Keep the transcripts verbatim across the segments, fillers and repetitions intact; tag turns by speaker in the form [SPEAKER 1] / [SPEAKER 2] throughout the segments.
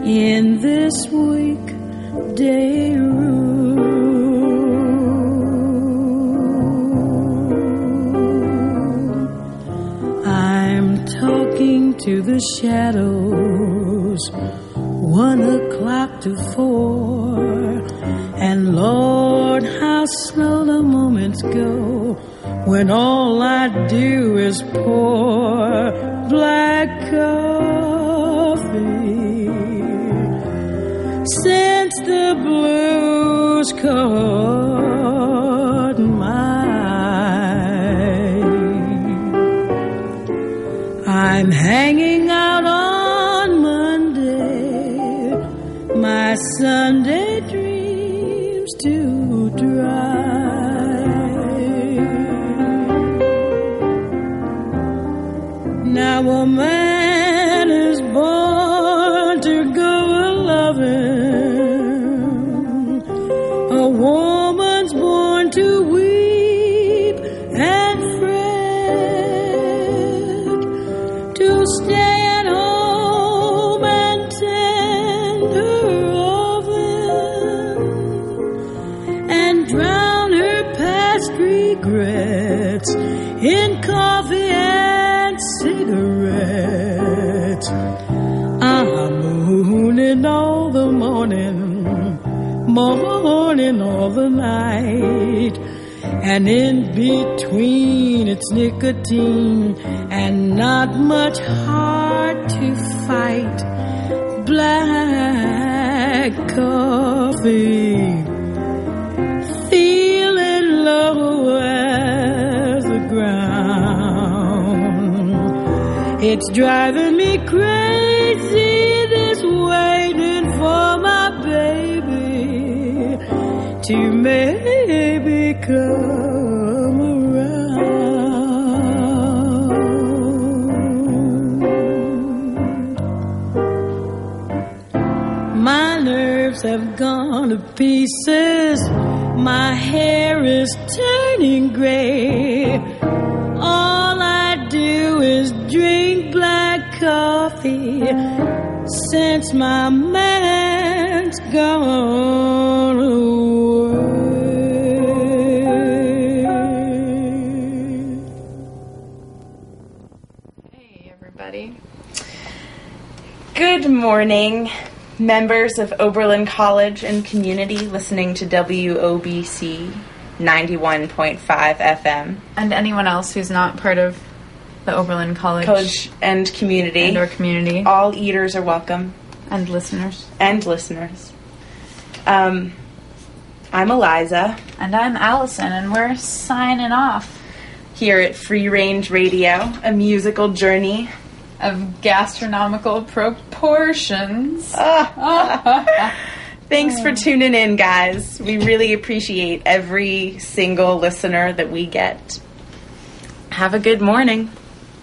[SPEAKER 1] in this weekday room. I'm talking to the shadows, one o'clock to four, and Lord, how slow the moments go when all I do is pour black coffee. Since the blues caught my eye, I'm hanging out on Monday, my Sunday dreams to dry. Now a man is born to go a-loving, a woman's born to weep and fret, to stay at home and tend her oven and drown her past regrets in coffee and cigarettes. I'm mooning all the morning, morning all the night, and in between it's nicotine and not much heart to fight. Black coffee, feeling low as the ground. It's driving me crazy, this waiting for my baby to maybe come around. My nerves have gone to pieces, my hair is turning gray. All I do is drink black coffee since my man's gone away.
[SPEAKER 2] Hey, everybody. Good morning, members of Oberlin College and community listening to W O B C ninety-one point five F M.
[SPEAKER 3] And anyone else who's not part of the Oberlin College,
[SPEAKER 2] College and community.
[SPEAKER 3] And or community.
[SPEAKER 2] All eaters are welcome.
[SPEAKER 3] And listeners.
[SPEAKER 2] And listeners. Um, I'm Eliza.
[SPEAKER 3] And I'm Allison, and we're signing off.
[SPEAKER 2] Here at Free Range Radio, a musical journey
[SPEAKER 3] of gastronomical proportions.
[SPEAKER 2] Thanks for tuning in, guys. We really appreciate every single listener that we get. Have a good morning.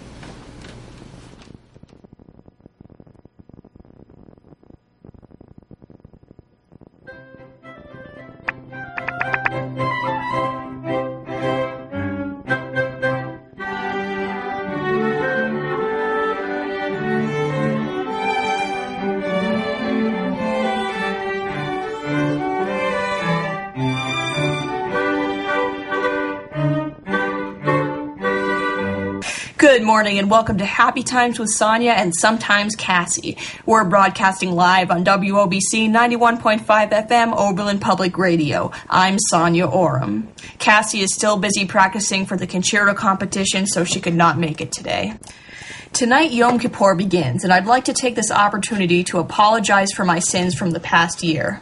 [SPEAKER 4] Good morning and welcome to Happy Times with Sonia and sometimes Cassie. We're broadcasting live on W O B C ninety-one point five F M Oberlin Public Radio. I'm Sonia Oram. Cassie is still busy practicing for the concerto competition, so she could not make it today. Tonight, Yom Kippur begins, and I'd like to take this opportunity to apologize for my sins from the past year.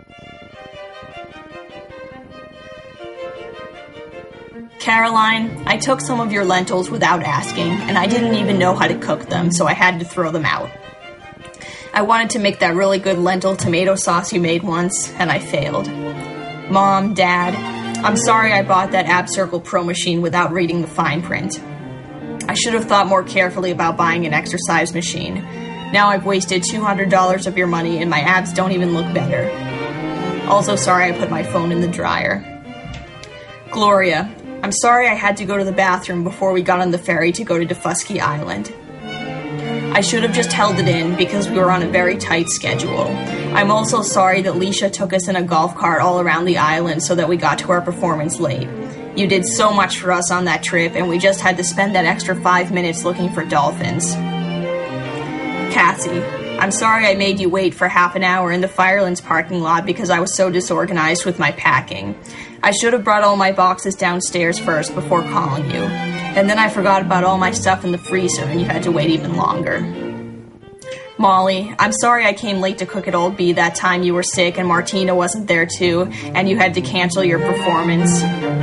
[SPEAKER 4] Caroline, I took some of your lentils without asking, and I didn't even know how to cook them, so I had to throw them out. I wanted to make that really good lentil tomato sauce you made once, and I failed. Mom, Dad, I'm sorry I bought that AbCircle Pro machine without reading the fine print. I should have thought more carefully about buying an exercise machine. Now I've wasted two hundred dollars of your money, and my abs don't even look better. Also sorry I put my phone in the dryer. Gloria, I'm sorry I had to go to the bathroom before we got on the ferry to go to Defusky Island. I should have just held it in because we were on a very tight schedule. I'm also sorry that Leisha took us in a golf cart all around the island so that we got to our performance late. You did so much for us on that trip, and we just had to spend that extra five minutes looking for dolphins. Cassie, I'm sorry I made you wait for half an hour in the Firelands parking lot because I was so disorganized with my packing. I should have brought all my boxes downstairs first before calling you. And then I forgot about all my stuff in the freezer and you had to wait even longer. Molly, I'm sorry I came late to Cook at Old B that time you were sick and Martina wasn't there too, and you had to cancel your performance.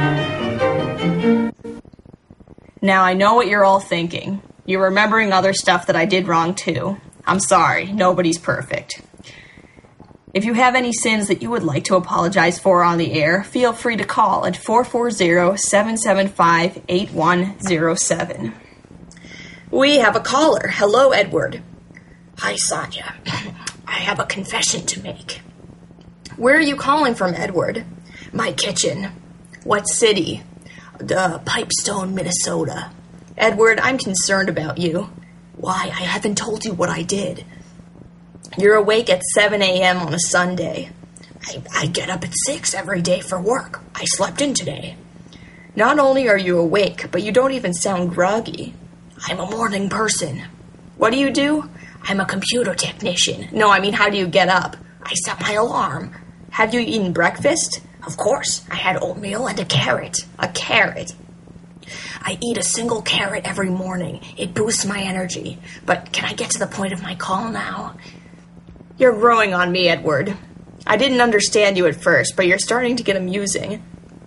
[SPEAKER 4] Now I know what you're all thinking. You're remembering other stuff that I did wrong too. I'm sorry, nobody's perfect. If you have any sins that you would like to apologize for on the air, feel free to call at four four zero, seven seven five, eight one zero seven. We have a caller. Hello, Edward.
[SPEAKER 5] Hi, Sonia. I have a confession to make.
[SPEAKER 4] Where are you calling from, Edward?
[SPEAKER 5] My kitchen.
[SPEAKER 4] What city?
[SPEAKER 5] The Pipestone, Minnesota.
[SPEAKER 4] Edward, I'm concerned about you.
[SPEAKER 5] Why? I haven't told you what I did.
[SPEAKER 4] You're awake at seven a.m. on a Sunday.
[SPEAKER 5] I, I get up at six every day for work. I slept in today.
[SPEAKER 4] Not only are you awake, but you don't even sound groggy.
[SPEAKER 5] I'm a morning person.
[SPEAKER 4] What do you do?
[SPEAKER 5] I'm a computer technician.
[SPEAKER 4] No, I mean, how do you get up?
[SPEAKER 5] I set my alarm.
[SPEAKER 4] Have you eaten breakfast?
[SPEAKER 5] Of course. I had oatmeal and a carrot.
[SPEAKER 4] A carrot?
[SPEAKER 5] I eat a single carrot every morning. It boosts my energy. But can I get to the point of my call now?
[SPEAKER 4] You're growing on me, Edward. I didn't understand you at first, but you're starting to get amusing.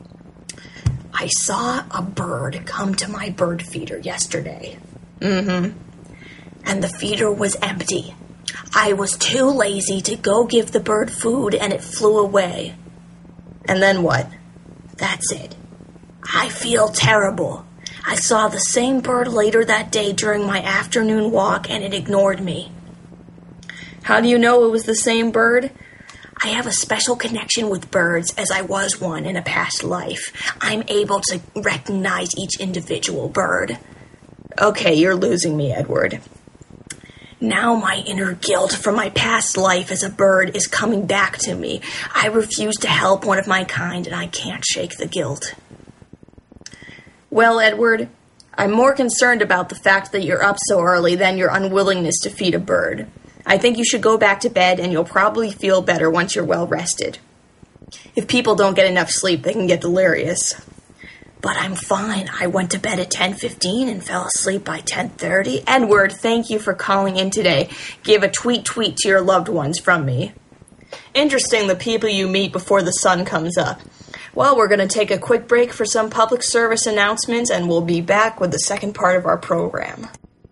[SPEAKER 5] I saw a bird come to my bird feeder yesterday.
[SPEAKER 4] Mm-hmm.
[SPEAKER 5] And the feeder was empty. I was too lazy to go give the bird food, and it flew away.
[SPEAKER 4] And then what?
[SPEAKER 5] That's it. I feel terrible. I saw the same bird later that day during my afternoon walk, and it ignored me.
[SPEAKER 4] How do you know it was the same bird?
[SPEAKER 5] I have a special connection with birds, as I was one in a past life. I'm able to recognize each individual bird.
[SPEAKER 4] Okay, you're losing me, Edward.
[SPEAKER 5] Now my inner guilt from my past life as a bird is coming back to me. I refuse to help one of my kind, and I can't shake the guilt.
[SPEAKER 4] Well, Edward, I'm more concerned about the fact that you're up so early than your unwillingness to feed a bird. I think you should go back to bed, and you'll probably feel better once you're well rested. If people don't get enough sleep, they can get delirious.
[SPEAKER 5] But I'm fine. I went to bed at ten fifteen and fell asleep by ten thirty.
[SPEAKER 4] Edward, thank you for calling in today. Give a tweet tweet to your loved ones from me. Interesting, the people you meet before the sun comes up. Well, we're going to take a quick break for some public service announcements, and we'll be back with the second part of our program.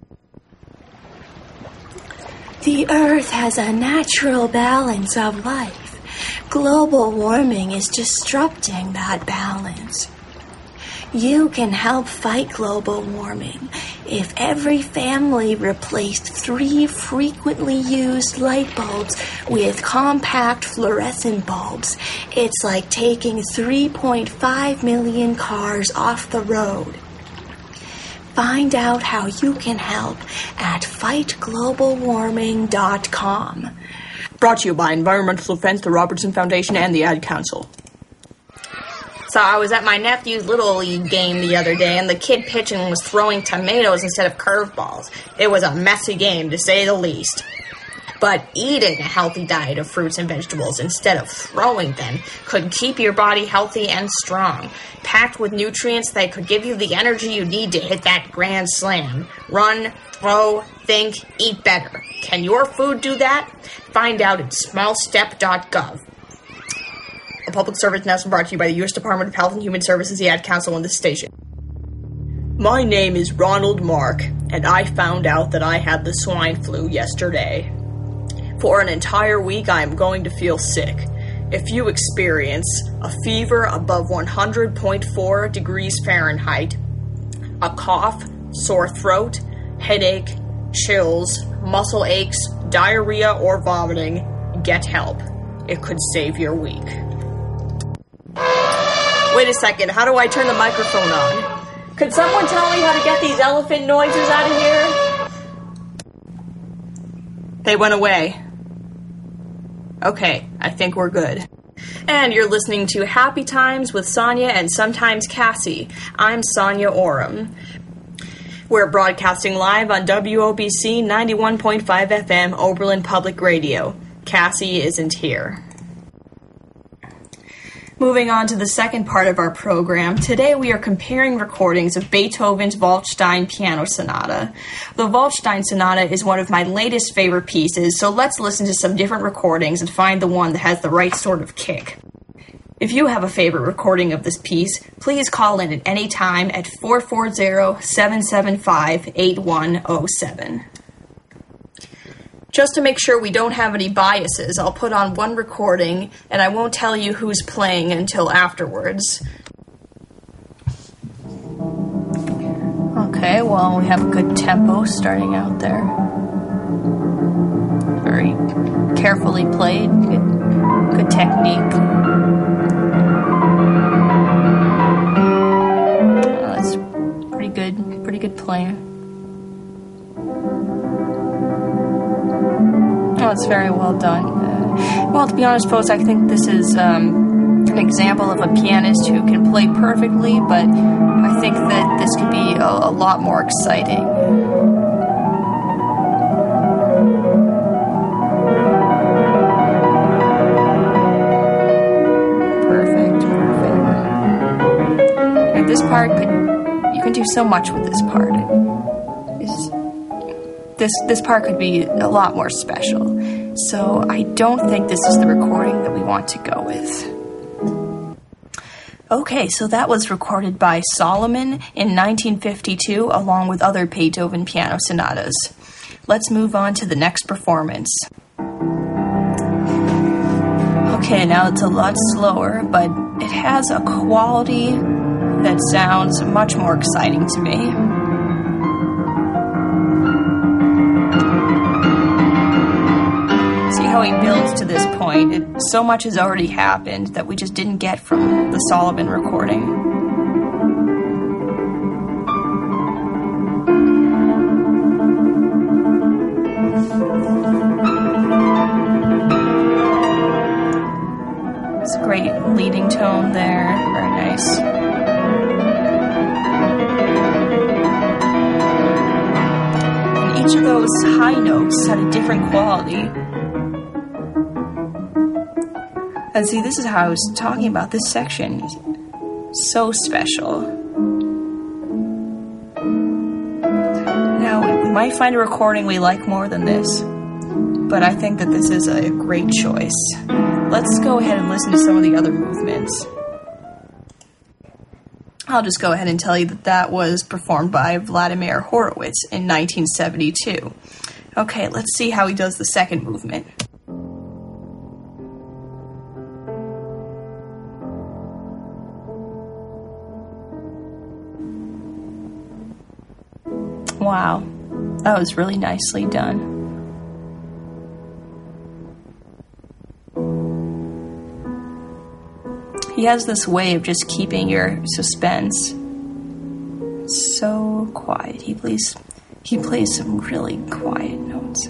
[SPEAKER 5] The Earth has a natural balance of life. Global warming is disrupting that balance. You can help fight global warming if every family replaced three frequently used light bulbs with compact fluorescent bulbs. It's like taking three point five million cars off the road. Find out how you can help at fight global warming dot com.
[SPEAKER 4] Brought to you by Environmental Defense, the Robertson Foundation, and the Ad Council. So I was at my nephew's Little League game the other day, and the kid pitching was throwing tomatoes instead of curveballs. It was a messy game, to say the least. But eating a healthy diet of fruits and vegetables instead of throwing them could keep your body healthy and strong, packed with nutrients that could give you the energy you need to hit that grand slam. Run, throw, think, eat better. Can your food do that? Find out at small step dot gov. A public service announcement brought to you by the U S Department of Health and Human Services, the Ad Council, and this station. My name is Ronald Mark, and I found out that I had the swine flu yesterday. For an entire week, I am going to feel sick. If you experience a fever above one hundred point four degrees Fahrenheit, a cough, sore throat, headache, chills, muscle aches, diarrhea, or vomiting, get help. It could save your week. Wait a second, how do I turn the microphone on? Could someone tell me how to get these elephant noises out of here? They went away. Okay, I think we're good. And you're listening to Happy Times with Sonia and sometimes Cassie. I'm Sonia Oram. We're broadcasting live on W O B C ninety-one point five F M Oberlin Public Radio. Cassie isn't here. Moving on to the second part of our program, today we are comparing recordings of Beethoven's Waldstein Piano Sonata. The Waldstein Sonata is one of my latest favorite pieces, so let's listen to some different recordings and find the one that has the right sort of kick. If you have a favorite recording of this piece, please call in at any time at four four zero, seven seven five, eight one zero seven. Just to make sure we don't have any biases, I'll put on one recording, and I won't tell you who's playing until afterwards. Okay, well, we have a good tempo starting out there. Very carefully played, good, good technique. Oh, that's pretty good, pretty good playing. Oh, it's very well done. Uh, well, to be honest, folks, I think this is um, an example of a pianist who can play perfectly, but I think that this could be a, a lot more exciting. Perfect, perfect. And this part could, you can do so much with this part. It's, This this part could be a lot more special. So I don't think this is the recording that we want to go with. Okay, so that was recorded by Solomon in nineteen fifty-two along with other Beethoven piano sonatas. Let's move on to the next performance. Okay, now it's a lot slower, but it has a quality that sounds much more exciting to me. How he builds to this point. It, so much has already happened that we just didn't get from the Solomon recording. It's a great leading tone there. Very nice. And each of those high notes had a different quality. And see, this is how I was talking about this section. So special. Now, we might find a recording we like more than this, but I think that this is a great choice. Let's go ahead and listen to some of the other movements. I'll just go ahead and tell you that that was performed by Vladimir Horowitz in nineteen seventy-two. Okay, let's see how he does the second movement. Wow, that was really nicely done. He has this way of just keeping your suspense so quiet. He plays, he plays some really quiet notes.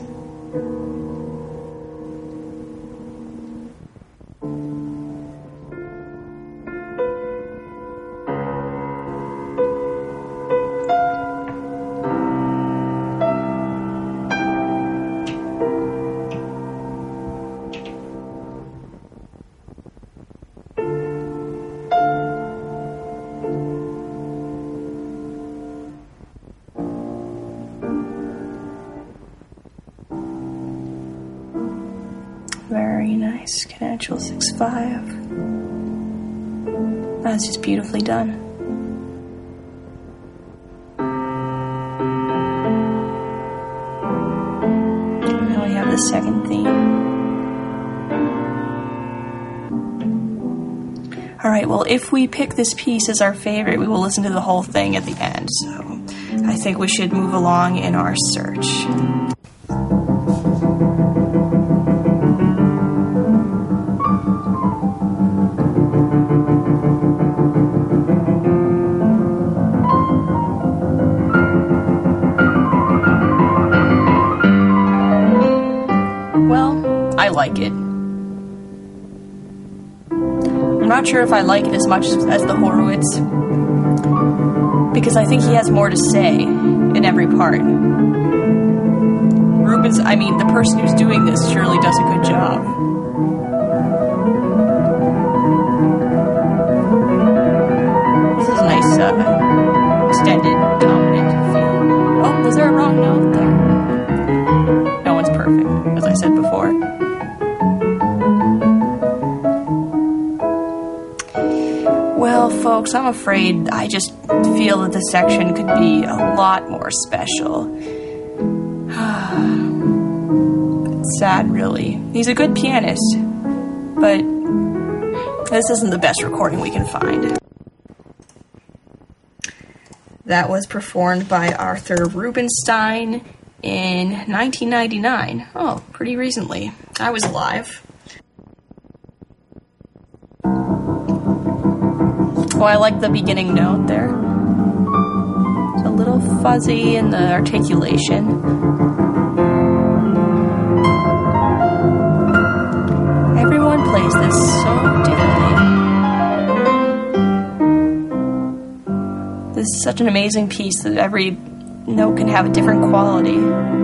[SPEAKER 4] Very nice. Natural six five. That's just beautifully done. Now we have the second theme. Alright, well, if we pick this piece as our favorite, we will listen to the whole thing at the end. So I think we should move along in our search. I like it. I'm not sure if I like it as much as the Horowitz, because I think he has more to say in every part. Rubens, I mean, the person who's doing this surely does a good job. This is a nice, uh, extended, dominant feel. Oh, was there a wrong note there? No one's perfect, as I said before. Well, folks, I'm afraid I just feel that this section could be a lot more special. It's sad, really. He's a good pianist, but this isn't the best recording we can find. That was performed by Arthur Rubinstein in nineteen ninety-nine. Oh, pretty recently. I was alive. Oh, I like the beginning note there. It's a little fuzzy in the articulation. Everyone plays this so differently. This is such an amazing piece that every note can have a different quality.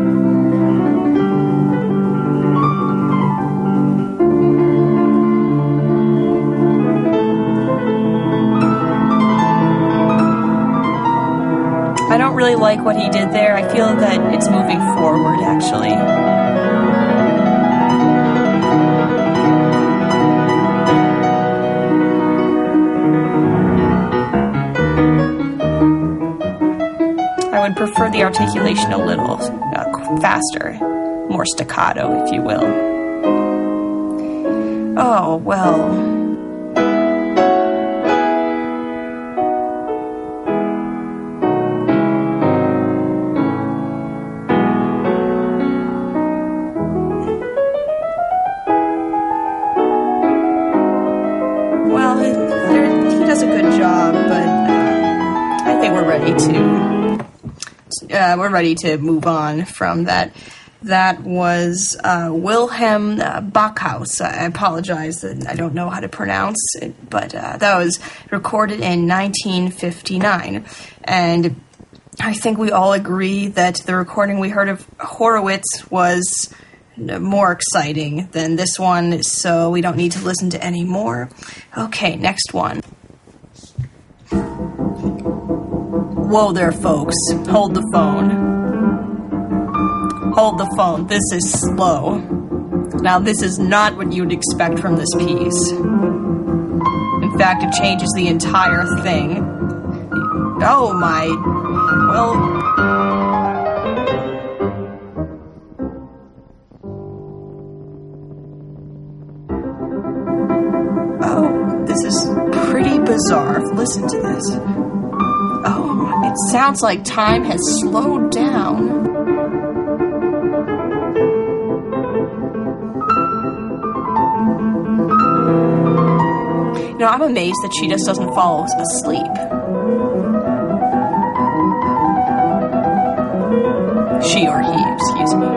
[SPEAKER 4] I don't really like what he did there. I feel that it's moving forward, actually. I would prefer the articulation a little uh, faster, more staccato, if you will. Oh, well... Uh, we're ready to move on from that. That was uh, Wilhelm uh, Backhaus. I apologize that I don't know how to pronounce it, but uh, that was recorded in nineteen fifty-nine. And I think we all agree that the recording we heard of Horowitz was more exciting than this one, so we don't need to listen to any more. Okay, next one. Whoa there, folks. Hold the phone. Hold the phone. This is slow. Now, this is not what you'd expect from this piece. In fact, it changes the entire thing. Oh, my... Well... Oh, this is pretty bizarre. Listen to this. Oh, it sounds like time has slowed down. You know, I'm amazed that she just doesn't fall asleep. She or he, excuse me.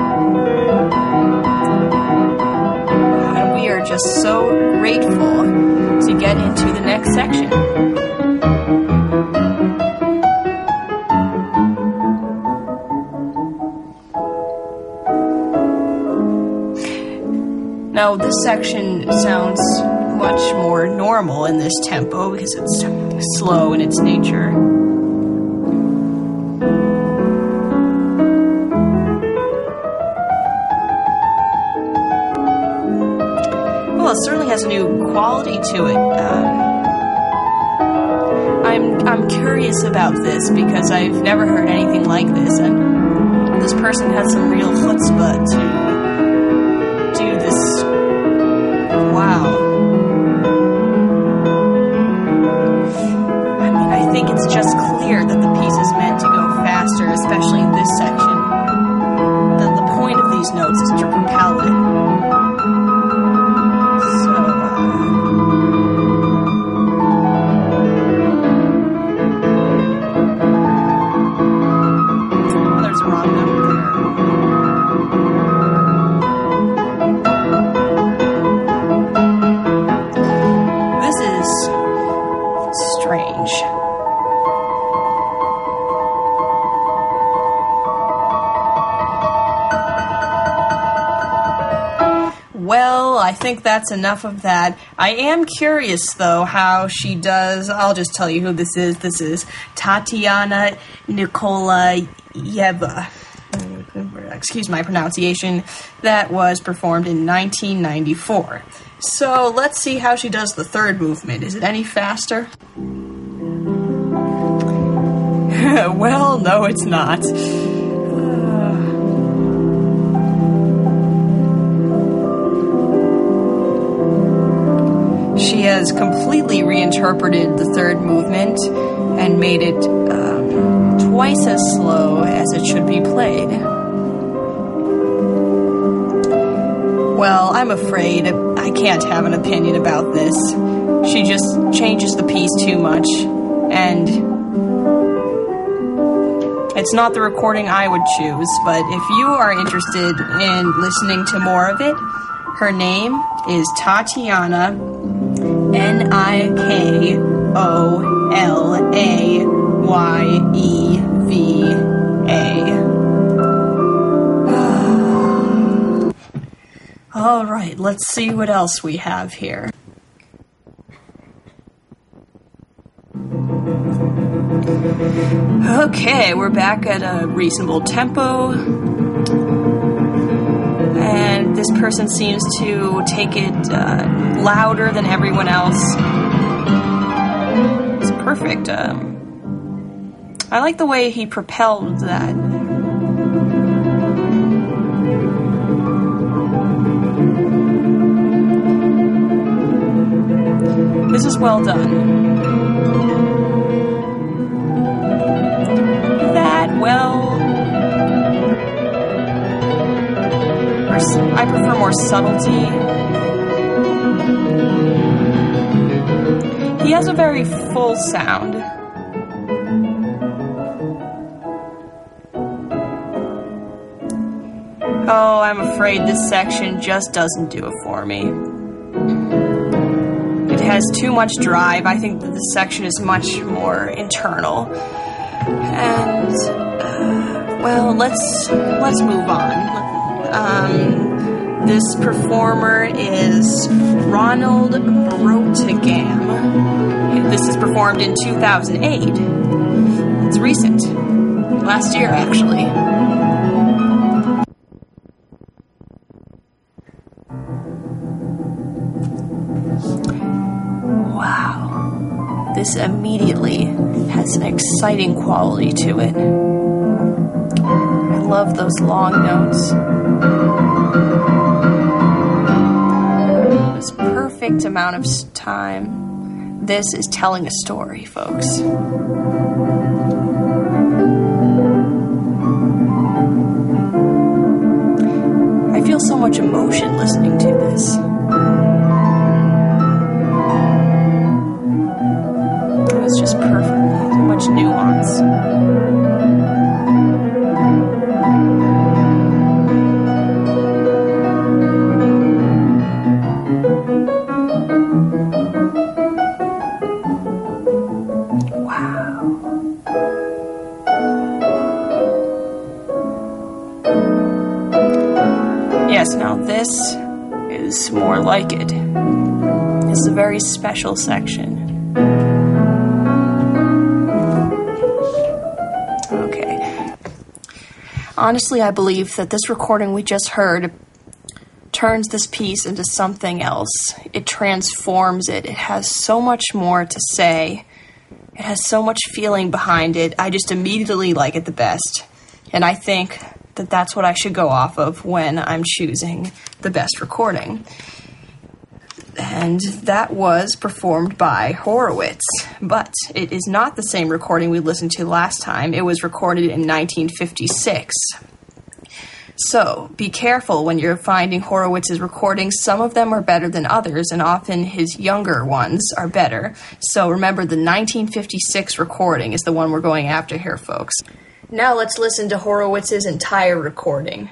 [SPEAKER 4] And we are just so grateful to get into the next section. Now, this section sounds much more normal in this tempo because it's slow in its nature. Well, it certainly has a new quality to it. Um, I'm I'm curious about this because I've never heard anything like this, and this person has some real chutzpah to do this. Wow. I mean, I think it's just clear that the piece is meant to go faster, especially in this section. The, the point of these notes is to propel it. So, uh... oh, there's a wrong note there. well, I think that's enough of that. I am curious, though, how she does... I'll just tell you who this is. This is Tatiana Nikolaeva. Excuse my pronunciation. That was performed in nineteen ninety-four. So let's see how she does the third movement. Is it any faster? Well, no, it's not. She has completely reinterpreted the third movement and made it um, twice as slow as it should be played. Well, I'm afraid I can't have an opinion about this. She just changes the piece too much, and it's not the recording I would choose, but if you are interested in listening to more of it, her name is Tatiana, N I K O L A Y E V A. All right, let's see what else we have here. Okay, we're back at a reasonable tempo. And this person seems to take it uh, louder than everyone else. It's perfect. Um, I like the way he propelled that. This is well done. That, well... I prefer more subtlety. He has a very full sound. Oh, I'm afraid this section just doesn't do it for me. It has too much drive. I think that this section is much more internal. And, uh, well, let's let's move on. Um, this performer is Ronald Brotagam. This is performed in two thousand eight. It's recent. Last year, actually. Wow. This immediately has an exciting quality to it. I love those long notes. This perfect amount of time. This is telling a story, folks. I feel so much emotion listening to this. It's just perfect. So much nuance. Yes, now this is more like it. This is a very special section. Okay. Honestly, I believe that this recording we just heard turns this piece into something else. It transforms it. It has so much more to say. It has so much feeling behind it. I just immediately like it the best. And I think that that's what I should go off of when I'm choosing the best recording. And that was performed by Horowitz, but it is not the same recording we listened to last time. It was recorded in nineteen fifty-six. So, be careful when you're finding Horowitz's recordings. Some of them are better than others, and often his younger ones are better. So remember, the nineteen fifty-six recording is the one we're going after here, folks. Now let's listen to Horowitz's entire recording.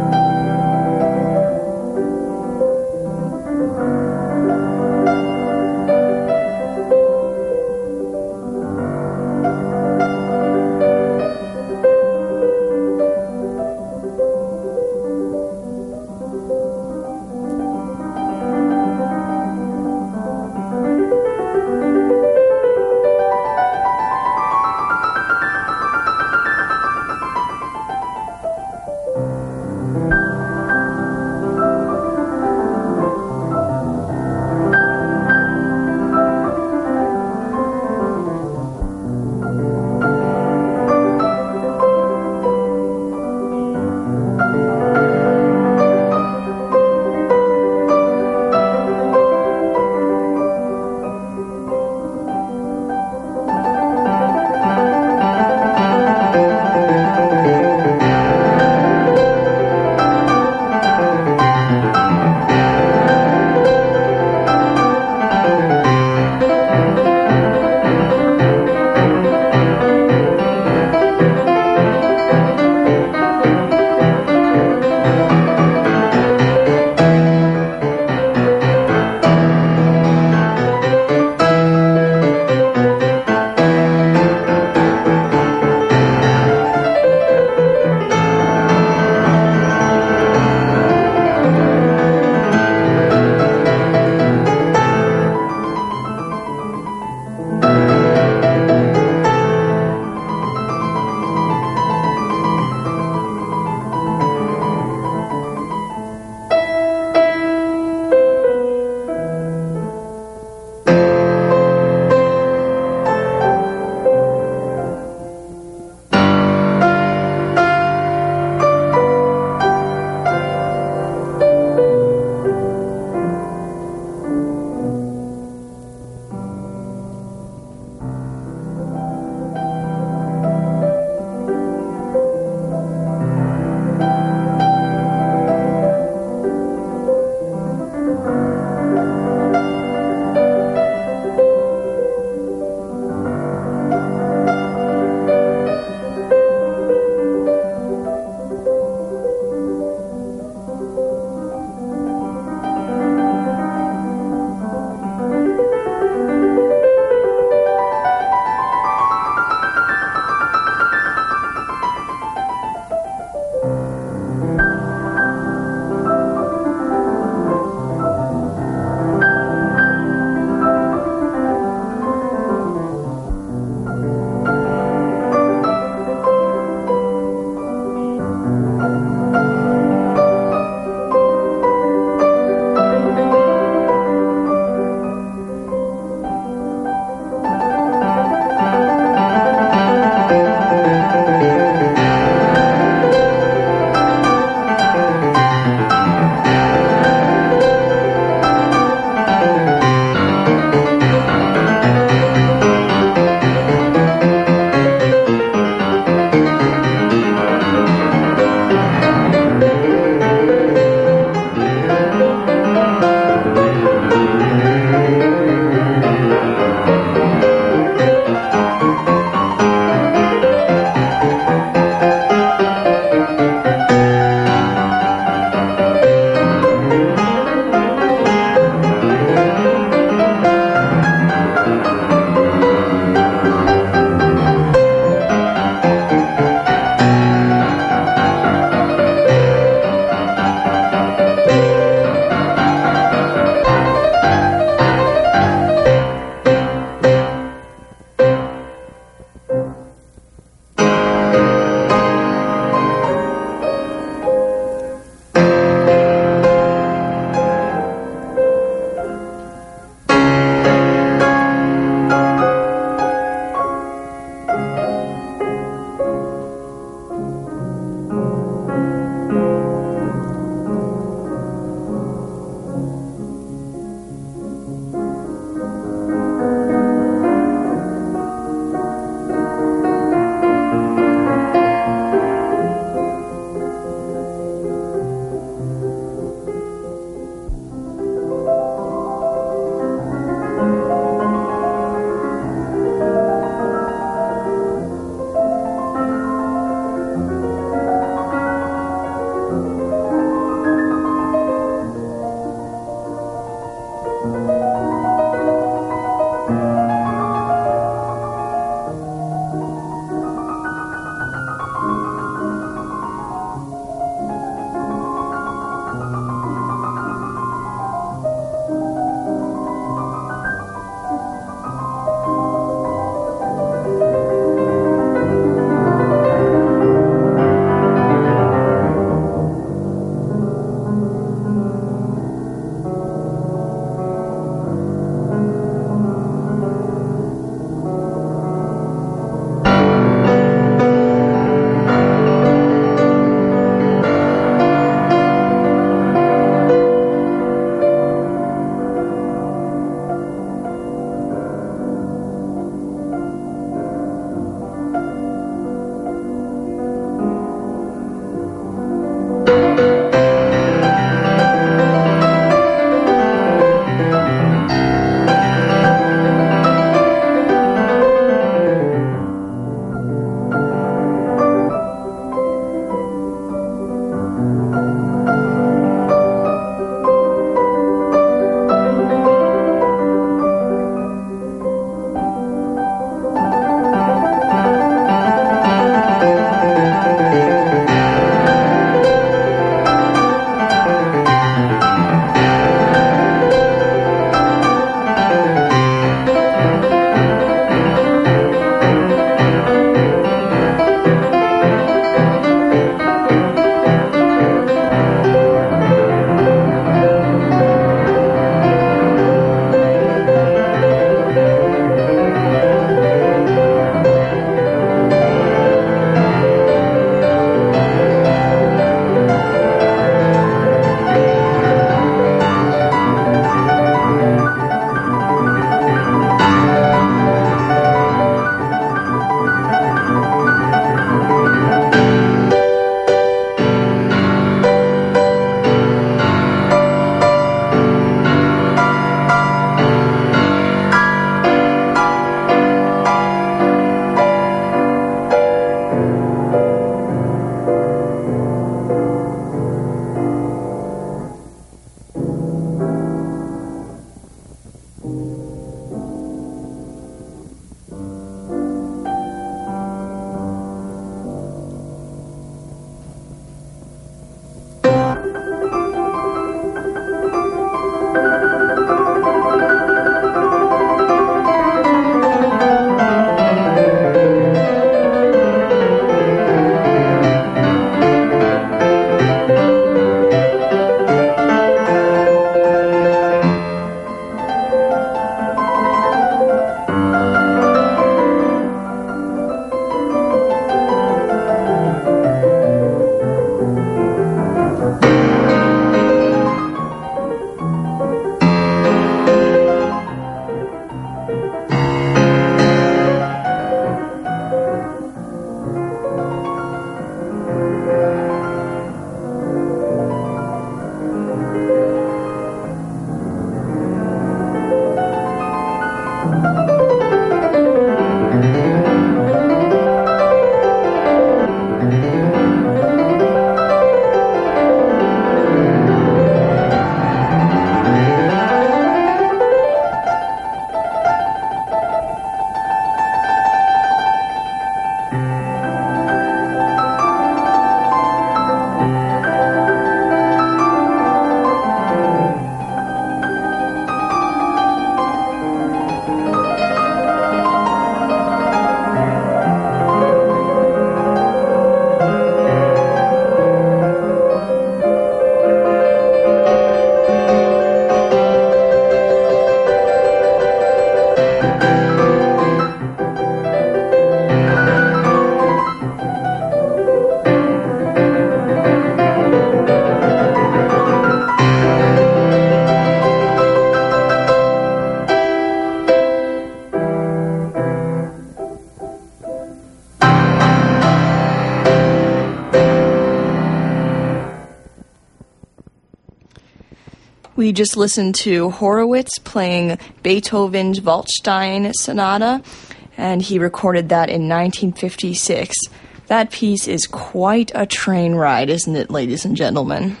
[SPEAKER 6] We just listened to Horowitz playing Beethoven's Waldstein Sonata, and he recorded that in nineteen fifty-six. That piece is quite a train ride, isn't it, ladies and gentlemen?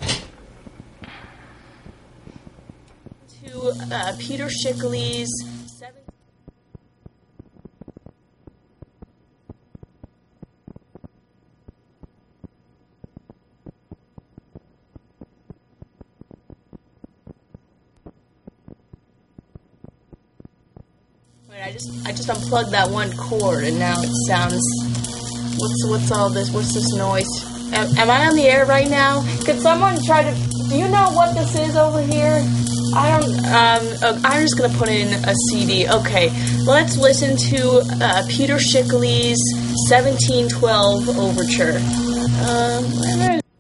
[SPEAKER 4] To uh, Peter Schickele's seven. Wait, I just I just unplugged that one cord, and now it sounds. What's what's all this? What's this noise? Am, am I on the air right now? Could someone try to? Do you know what this is over here? I don't. Um, uh, I'm just gonna put in a C D. Okay, let's listen to uh, Peter Schickele's seventeen twelve Overture. Um, where is-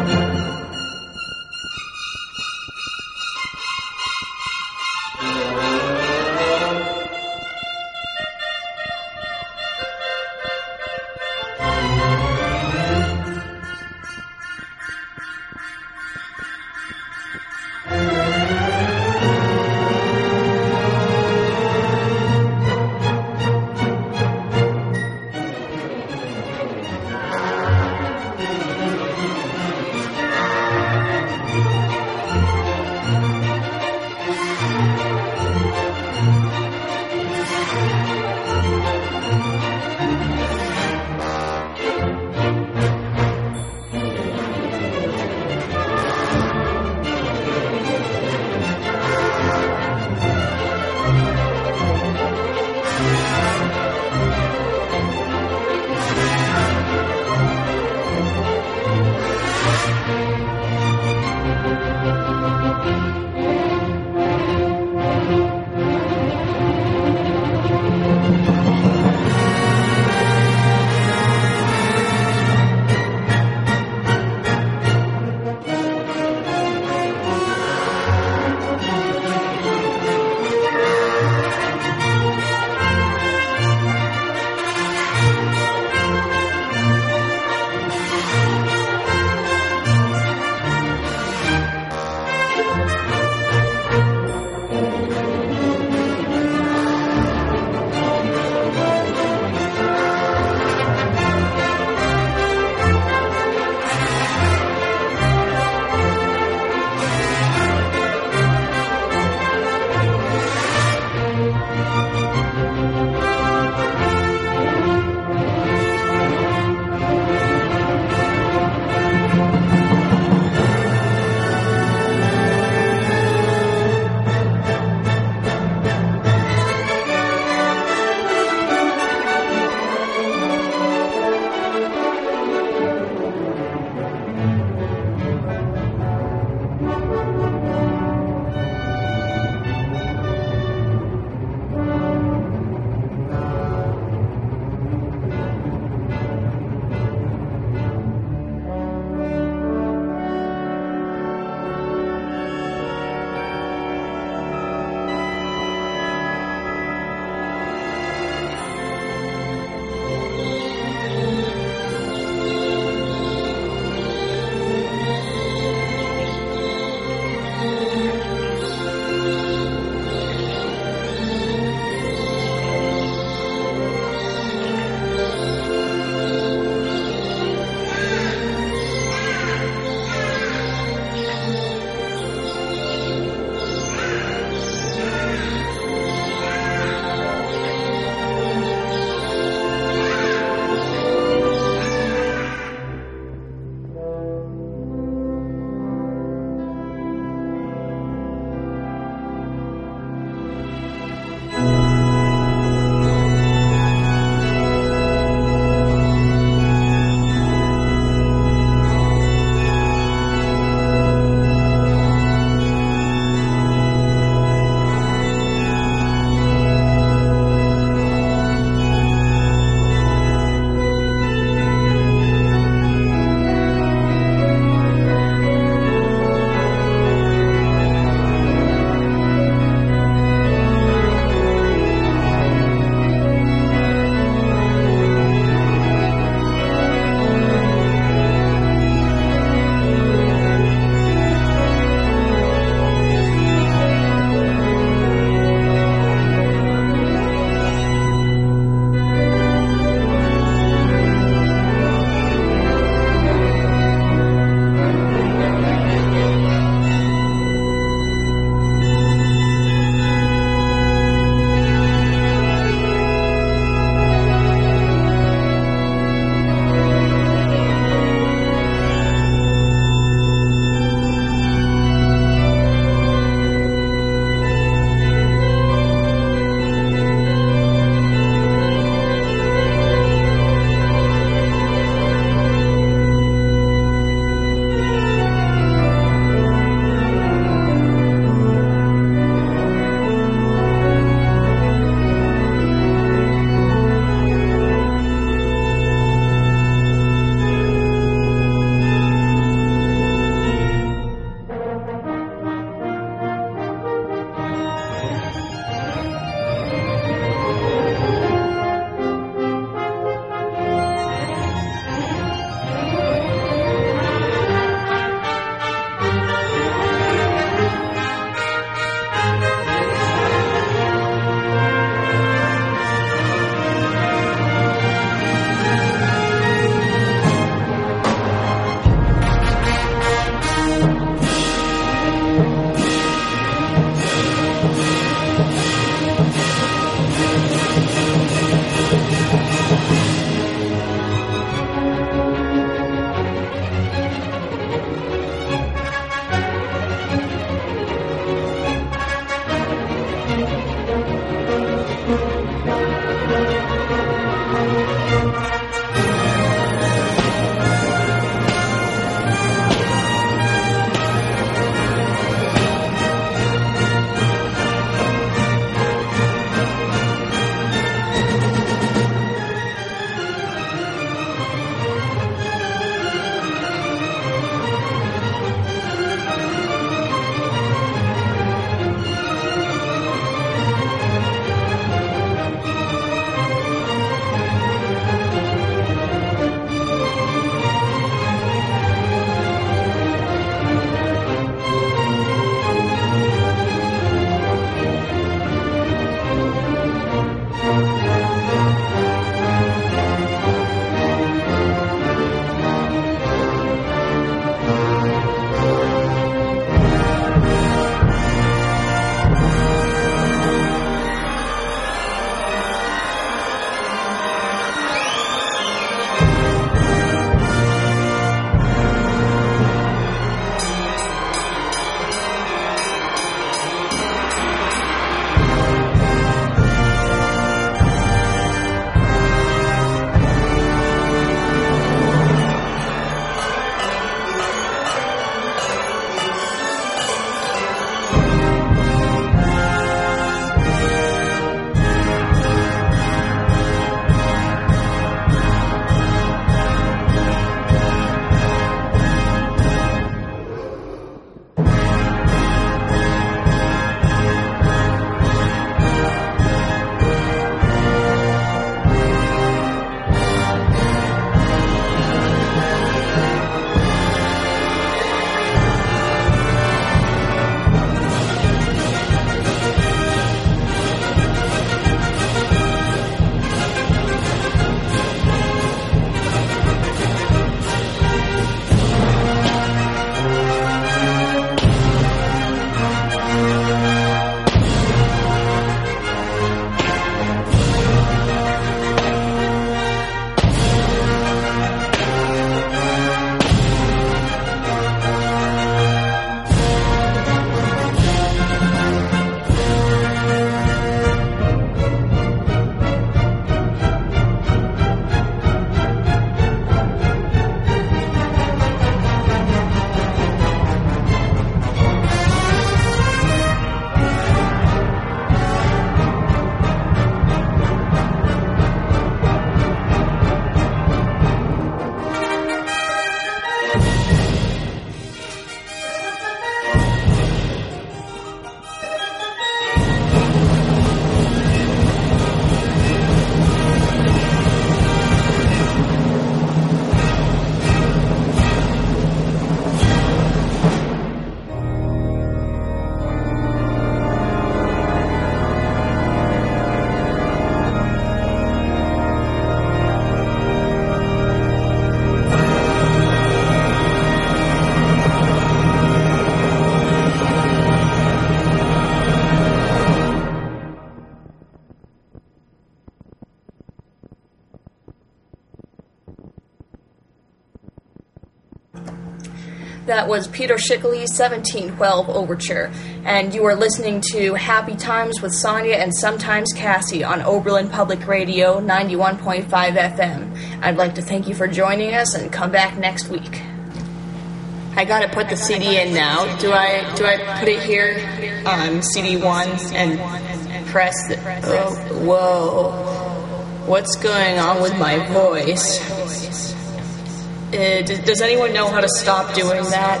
[SPEAKER 4] That was Peter Schickele's seventeen twelve Overture, and you are listening to Happy Times with Sonia and Sometimes Cassie on Oberlin Public Radio ninety-one point five F M. I'd like to thank you for joining us, and come back next week. I gotta put the C D in now. Do I do I put it here on C D one and press the... Oh, whoa. What's going on with my voice? Uh, does, does anyone know how to stop doing that?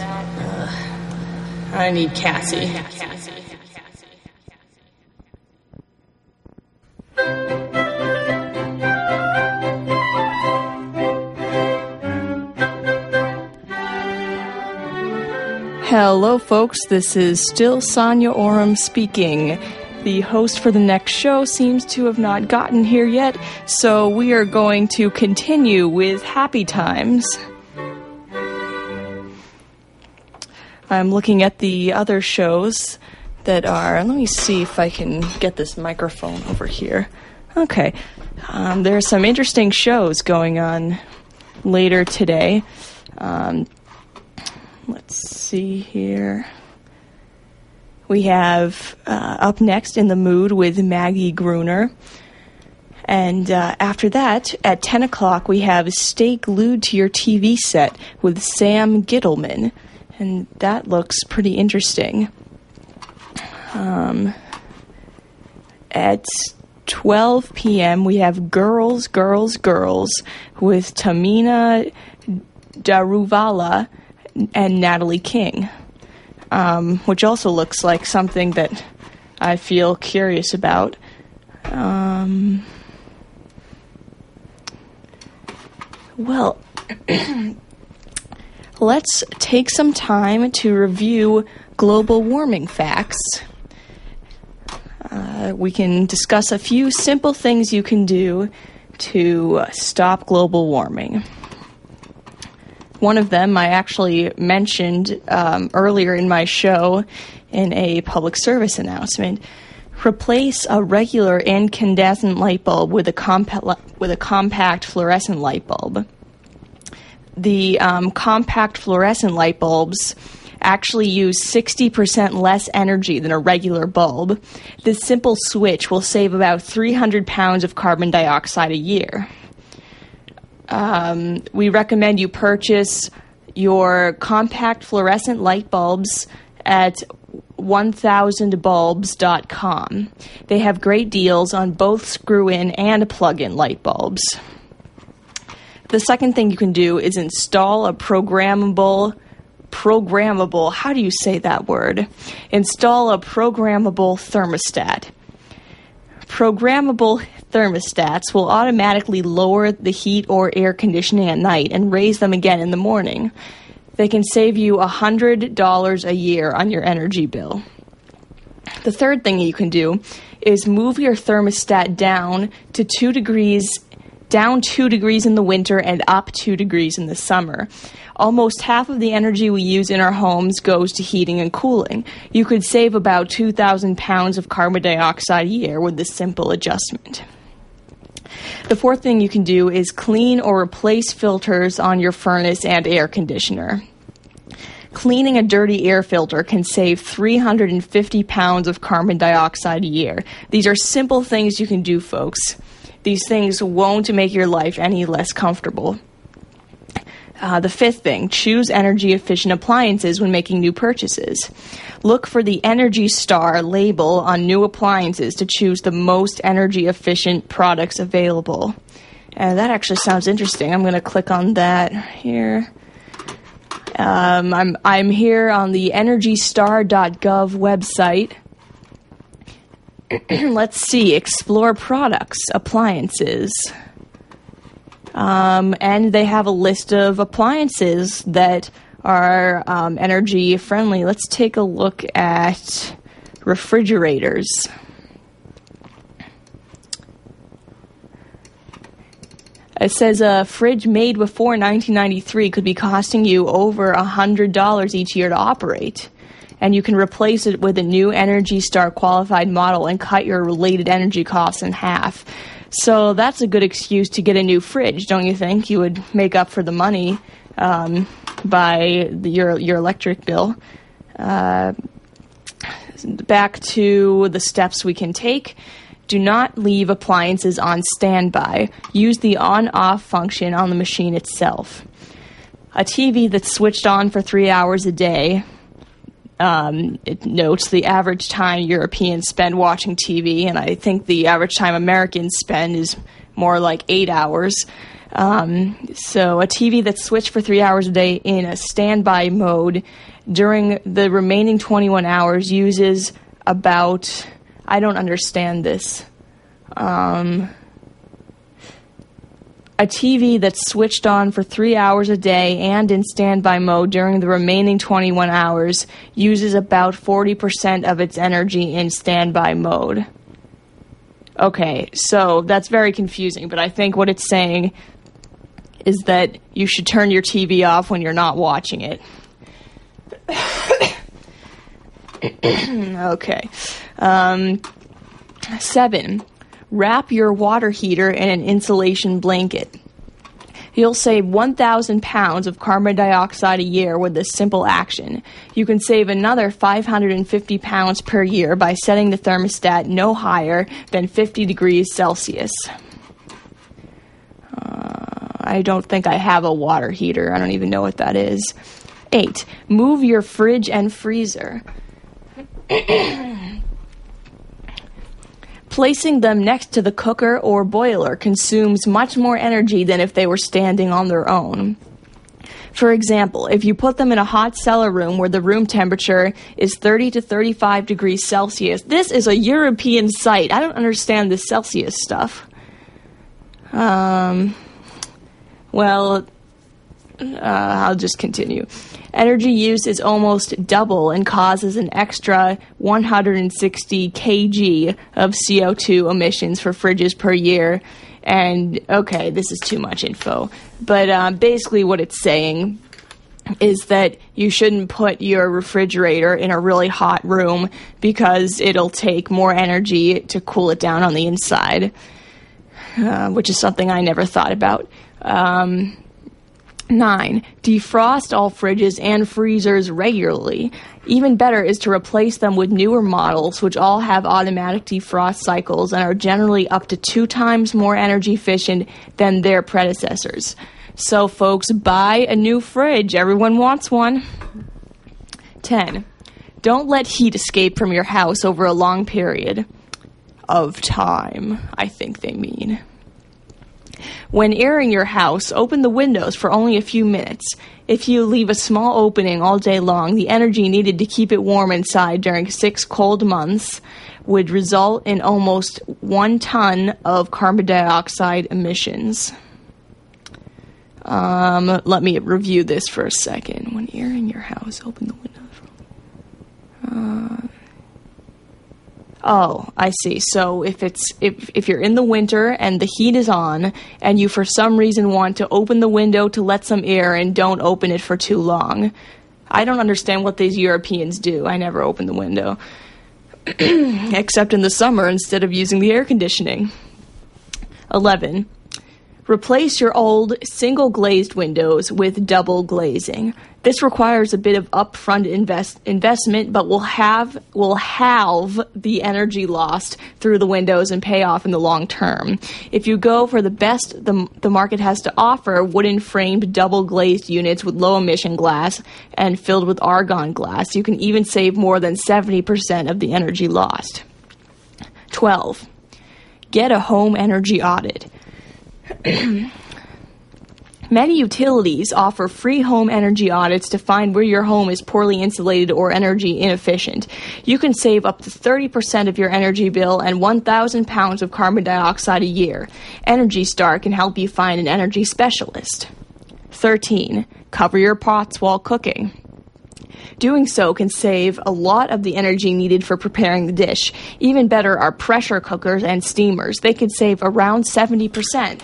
[SPEAKER 4] Uh, I need Cassie.
[SPEAKER 6] Hello, folks. This is still Sonia Oram speaking. The host for the next show seems to have not gotten here yet, so we are going to continue with Happy Times. I'm looking at the other shows that are... Let me see if I can get this microphone over here. Okay. Um, there are some interesting shows going on later today. Um, let's see here. We have uh, up next In the Mood with Maggie Gruner. And uh, after that, at ten o'clock, we have Stay Glued to Your T V Set with Sam Gittleman. And that looks pretty interesting. Um, at twelve p.m., we have Girls, Girls, Girls with Tamina Daruvala and Natalie King. Um, which also looks like something that I feel curious about. Um, well, let's take some time to review global warming facts. Uh, we can discuss a few simple things you can do to stop global warming. One of them I actually mentioned um, earlier in my show in a public service announcement. Replace a regular incandescent light bulb with a compa- with a compact fluorescent light bulb. The um, compact fluorescent light bulbs actually use sixty percent less energy than a regular bulb. This simple switch will save about three hundred pounds of carbon dioxide a year. Um, we recommend you purchase your compact fluorescent light bulbs at one thousand bulbs dot com. They have great deals on both screw-in and plug-in light bulbs. The second thing you can do is install a programmable, programmable, how do you say that word? Install a programmable thermostat. Programmable thermostats will automatically lower the heat or air conditioning at night and raise them again in the morning. They can save you one hundred dollars a year on your energy bill. The third thing you can do is move your thermostat down to two degrees, down two degrees in the winter and up two degrees in the summer. Almost half of the energy we use in our homes goes to heating and cooling. You could save about two thousand pounds of carbon dioxide a year with this simple adjustment. The fourth thing you can do is clean or replace filters on your furnace and air conditioner. Cleaning a dirty air filter can save three hundred fifty pounds of carbon dioxide a year. These are simple things you can do, folks. These things won't make your life any less comfortable. Uh, the fifth thing, choose energy-efficient appliances when making new purchases. Look for the Energy Star label on new appliances to choose the most energy-efficient products available. And that actually sounds interesting. I'm going to click on that here. Um, I'm I'm here on the energy star dot gov website. Let's see, explore products, appliances. Um, and they have a list of appliances that are um, energy friendly. Let's take a look at refrigerators. It says a fridge made before nineteen ninety-three could be costing you over one hundred dollars each year to operate. And you can replace it with a new Energy Star qualified model and cut your related energy costs in half. So that's a good excuse to get a new fridge, don't you think? You would make up for the money um, by the, your your electric bill. Uh, back to the steps we can take. Do not leave appliances on standby. Use the on-off function on the machine itself. A T V that's switched on for three hours a day, um, it notes the average time Europeans spend watching T V, and I think the average time Americans spend is more like eight hours. Um, so a T V that's switched for three hours a day in a standby mode during the remaining twenty-one hours uses about... I don't understand this. Um, a T V that's switched on for three hours a day and in standby mode during the remaining twenty-one hours uses about forty percent of its energy in standby mode. Okay, so that's very confusing, but I think what it's saying is that you should turn your T V off when you're not watching it. Okay. Um, seven, wrap your water heater in an insulation blanket. You'll save one thousand pounds of carbon dioxide a year with this simple action. You can save another five hundred fifty pounds per year by setting the thermostat no higher than fifty degrees Celsius. Uh, I don't think I have a water heater. I don't even know what that is. Eight, move your fridge and freezer. Placing them next to the cooker or boiler consumes much more energy than if they were standing on their own. For example, if you put them in a hot cellar room where the room temperature is thirty to thirty-five degrees Celsius, this is a European site. I don't understand this Celsius stuff. Um, well, uh, I'll just continue. Energy use is almost double and causes an extra one hundred sixty kilograms of C O two emissions for fridges per year. And, okay, this is too much info. But uh, basically what it's saying is that you shouldn't put your refrigerator in a really hot room because it'll take more energy to cool it down on the inside, uh, which is something I never thought about. Um... Nine, defrost all fridges and freezers regularly. Even better is to replace them with newer models, which all have automatic defrost cycles and are generally up to two times more energy efficient than their predecessors. So, folks, buy a new fridge. Everyone wants one. Ten, don't let heat escape from your house over a long period of time, I think they mean. When airing your house, open the windows for only a few minutes. If you leave a small opening all day long, the energy needed to keep it warm inside during six cold months would result in almost one ton of carbon dioxide emissions. Um, let me review this for a second. When airing your house, open the windows for... Uh, Oh, I see. So if it's if if you're in the winter and the heat is on and you for some reason want to open the window to let some air in, don't open it for too long. I don't understand what these Europeans do. I never open the window. Except in the summer instead of using the air conditioning. eleven. Replace your old single glazed windows with double glazing. This requires a bit of upfront invest, investment, but will have will halve the energy lost through the windows and pay off in the long term. If you go for the best the, the market has to offer, wooden framed double glazed units with low emission glass and filled with argon glass, you can even save more than seventy percent of the energy lost. twelve. Get a home energy audit. Many utilities offer free home energy audits to find where your home is poorly insulated or energy inefficient. You can save up to thirty percent of your energy bill and one thousand pounds of carbon dioxide a year. Energy Star can help you find an energy specialist. thirteen. Cover your pots while cooking. Doing so can save a lot of the energy needed for preparing the dish. Even better are pressure cookers and steamers. They can save around seventy percent.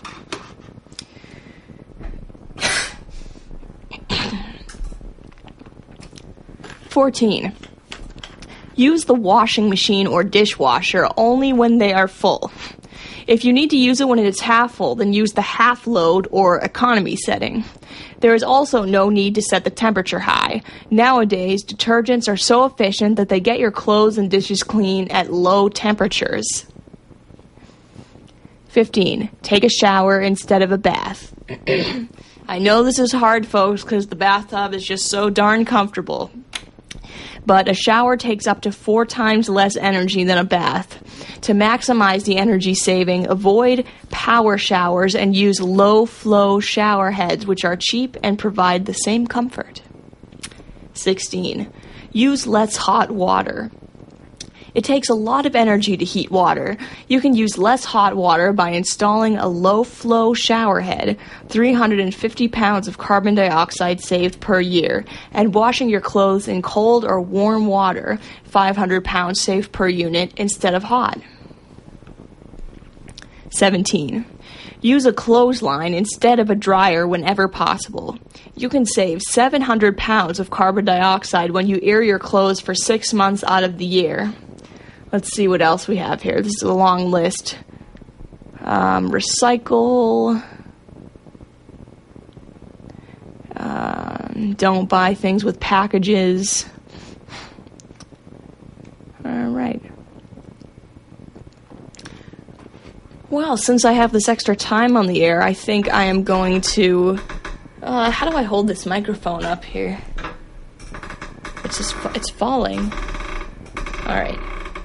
[SPEAKER 6] fourteen. Use the washing machine or dishwasher only when they are full. If you need to use it when it is half full, then use the half load or economy setting. There is also no need to set the temperature high. Nowadays, detergents are so efficient that they get your clothes and dishes clean at low temperatures. fifteen. Take a shower instead of a bath. I know this is hard, folks, because the bathtub is just so darn comfortable. But a shower takes up to four times less energy than a bath. To maximize the energy saving, avoid power showers and use low-flow shower heads, which are cheap and provide the same comfort. sixteen. Use less hot water. It takes a lot of energy to heat water. You can use less hot water by installing a low-flow shower head, three hundred fifty pounds of carbon dioxide saved per year, and washing your clothes in cold or warm water, five hundred pounds saved per unit instead of hot. seventeen. Use a clothesline instead of a dryer whenever possible. You can save seven hundred pounds of carbon dioxide when you air your clothes for six months out of the year. Let's see what else we have here. This is a long list. Um, recycle. Um, don't buy things with packages. All right. Well, since I have this extra time on the air, I think I am going to... Uh, how do I hold this microphone up here? It's just... It's falling. All right.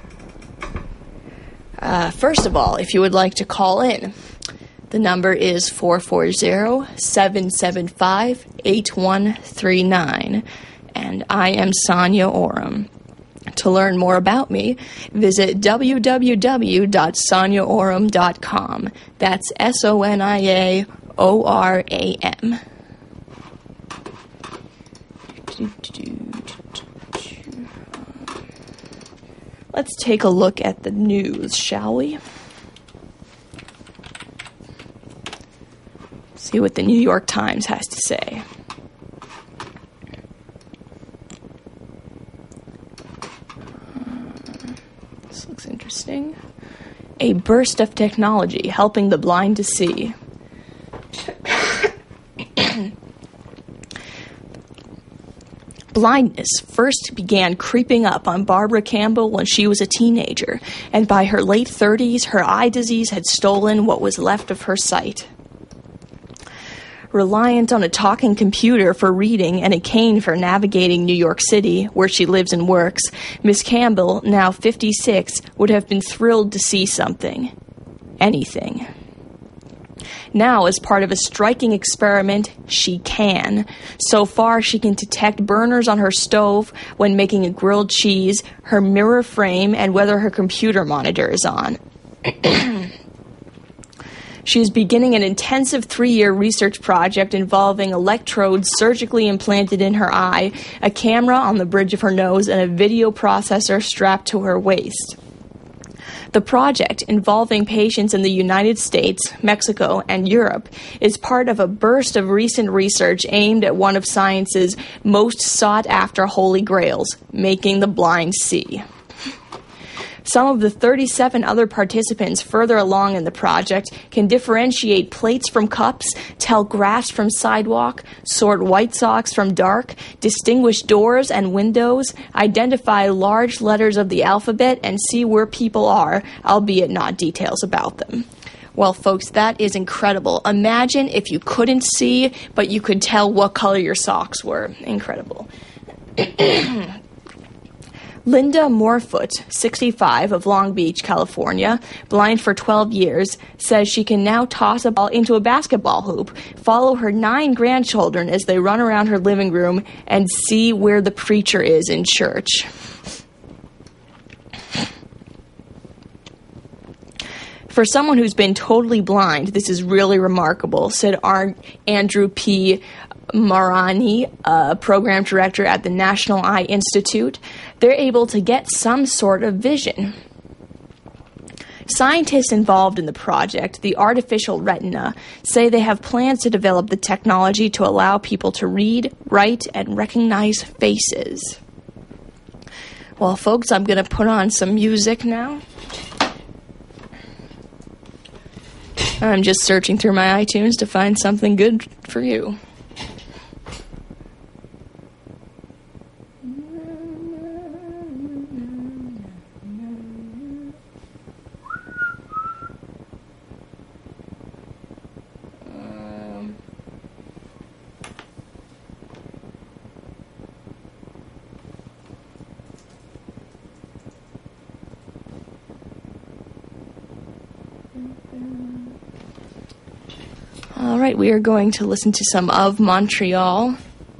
[SPEAKER 6] Uh, first of all, if you would like to call in, the number is four four zero, seven seven five, eight one three nine, and I am Sonia Oram. To learn more about me, visit w w w dot sonia oram dot com. That's S O N I A O R A M. Let's take a look at the news, shall we? See what the New York Times has to say. This looks interesting. A burst of technology helping the blind to see. Blindness first began creeping up on Barbara Campbell when she was a teenager, and by her late thirties, her eye disease had stolen what was left of her sight. Reliant on a talking computer for reading and a cane for navigating New York City, where she lives and works, Miss Campbell, now fifty-six, would have been thrilled to see something. Anything. Now, as part of a striking experiment, she can. So far, she can detect burners on her stove when making a grilled cheese, her mirror frame, and whether her computer monitor is on. She is beginning an intensive three-year research project involving electrodes surgically implanted in her eye, a camera on the bridge of her nose, and a video processor strapped to her waist. The project, involving patients in the United States, Mexico, and Europe, is part of a burst of recent research aimed at one of science's most sought-after holy grails, making the blind see. Some of the thirty-seven other participants further along in the project can differentiate plates from cups, tell grass from sidewalk, sort White Sox from dark, distinguish doors and windows, identify large letters of the alphabet, and see where people are, albeit not details about them. Well, folks, that is incredible. Imagine if you couldn't see, but you could tell what color your socks were. Incredible. Linda Morefoot, sixty-five, of Long Beach, California, blind for twelve years, says she can now toss a ball into a basketball hoop, follow her nine grandchildren as they run around her living room, and see where the preacher is in church. For someone who's been totally blind, this is really remarkable, said Ar- Andrew P. Marani, a program director at the National Eye Institute. They're able to get some sort of vision. Scientists involved in the project, the Artificial Retina, say they have plans to develop the technology to allow people to read, write, and recognize faces. Well, folks, I'm going to put on some music now. I'm just searching through my iTunes to find something good for you. right, we are going to listen to some Of Montreal.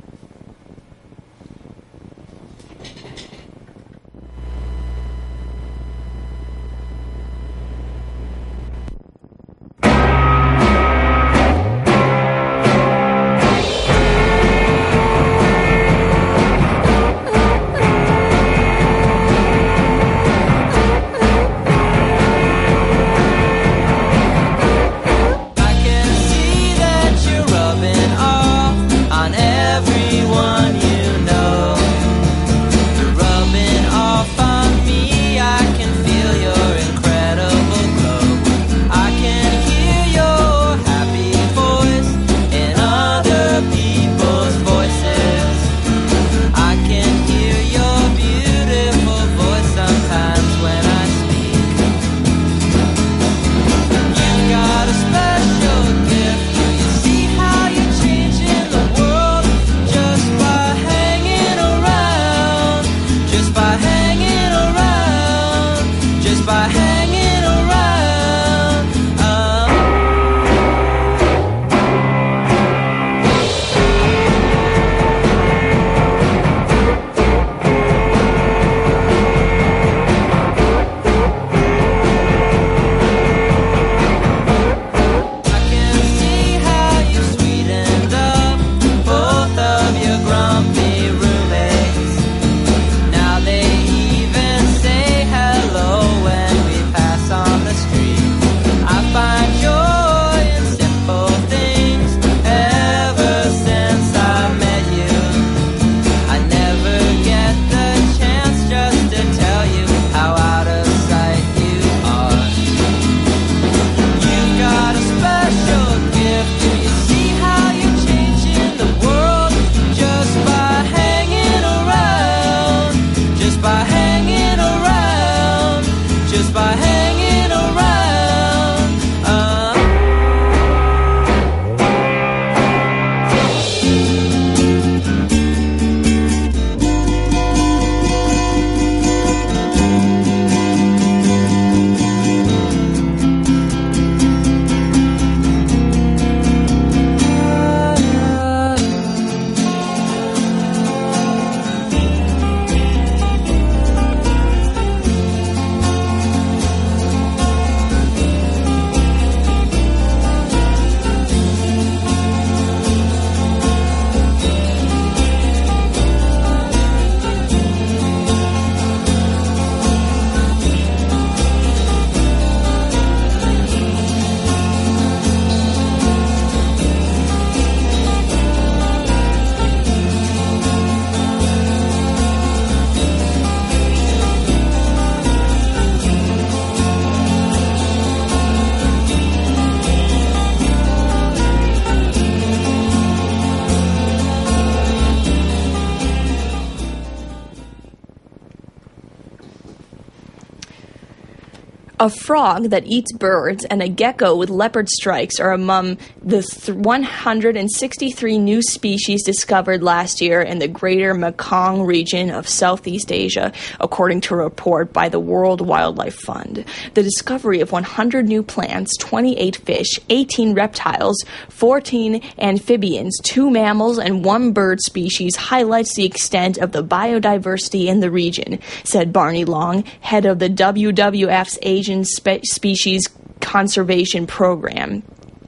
[SPEAKER 6] A frog that eats birds and a gecko with leopard stripes are among the th- one hundred sixty-three new species discovered last year in the greater Mekong region of Southeast Asia, according to a report by the World Wildlife Fund. The discovery of one hundred new plants, twenty-eight fish, eighteen reptiles, fourteen amphibians, two mammals, and one bird species highlights the extent of the biodiversity in the region, said Barney Long, head of the W W F's Asian Spe- Species Conservation Program.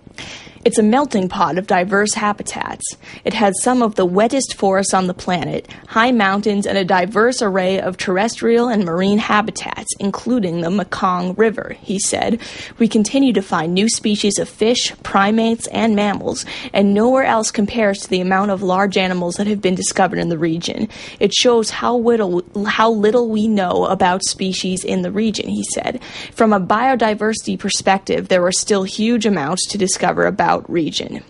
[SPEAKER 6] It's a melting pot of diverse habitats. It has some of the wettest forests on the planet, high mountains, and a diverse array of terrestrial and marine habitats, including the Mekong River, he said. We continue to find new species of fish, primates, and mammals, and nowhere else compares to the amount of large animals that have been discovered in the region. It shows how little, how little we know about species in the region, he said. From a biodiversity perspective, there are still huge amounts to discover about region.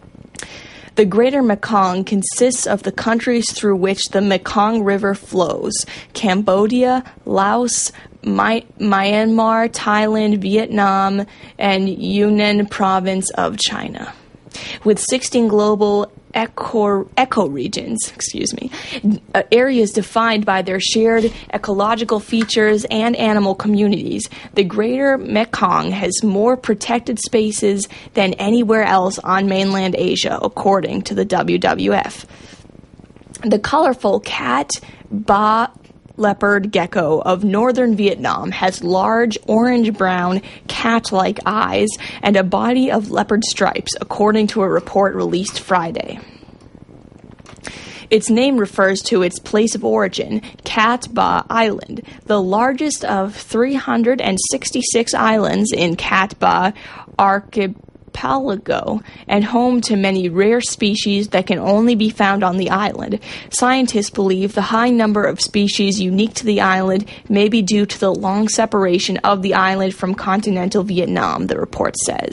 [SPEAKER 6] The Greater Mekong consists of the countries through which the Mekong River flows: Cambodia, Laos, My- Myanmar, Thailand, Vietnam, and Yunnan province of China. With sixteen global eco, ecoregions, excuse me, uh, areas defined by their shared ecological features and animal communities, the Greater Mekong has more protected spaces than anywhere else on mainland Asia, according to the W W F. The colorful cat ba leopard gecko of northern Vietnam has large orange-brown cat-like eyes and a body of leopard stripes, according to a report released Friday. Its name refers to its place of origin, Cat Ba Island, the largest of three hundred sixty-six islands in Cat Ba Archipelago, and home to many rare species that can only be found on the island. Scientists believe the high number of species unique to the island may be due to the long separation of the island from continental Vietnam, the report says.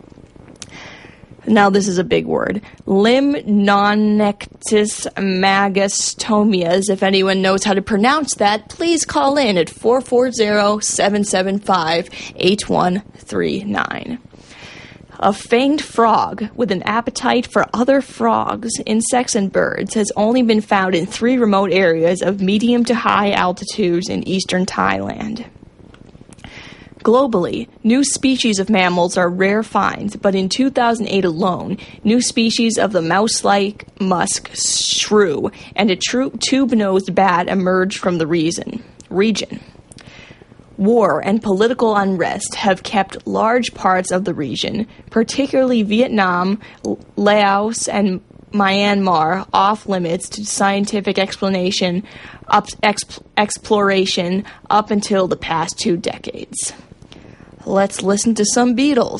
[SPEAKER 6] Now this is a big word. Limnonectis magastomias. If anyone knows how to pronounce that, please call in at four four zero, seven seven five, eight one three nine. A fanged frog with an appetite for other frogs, insects, and birds has only been found in three remote areas of medium to high altitudes in eastern Thailand. Globally, new species of mammals are rare finds, but in two thousand eight alone, new species of the mouse-like musk shrew and a true tube-nosed bat emerged from the reason, region. War and political unrest have kept large parts of the region, particularly Vietnam, Laos, and Myanmar, off limits to scientific explanation, up, exp, exploration up until the past two decades. Let's listen to some Beatles.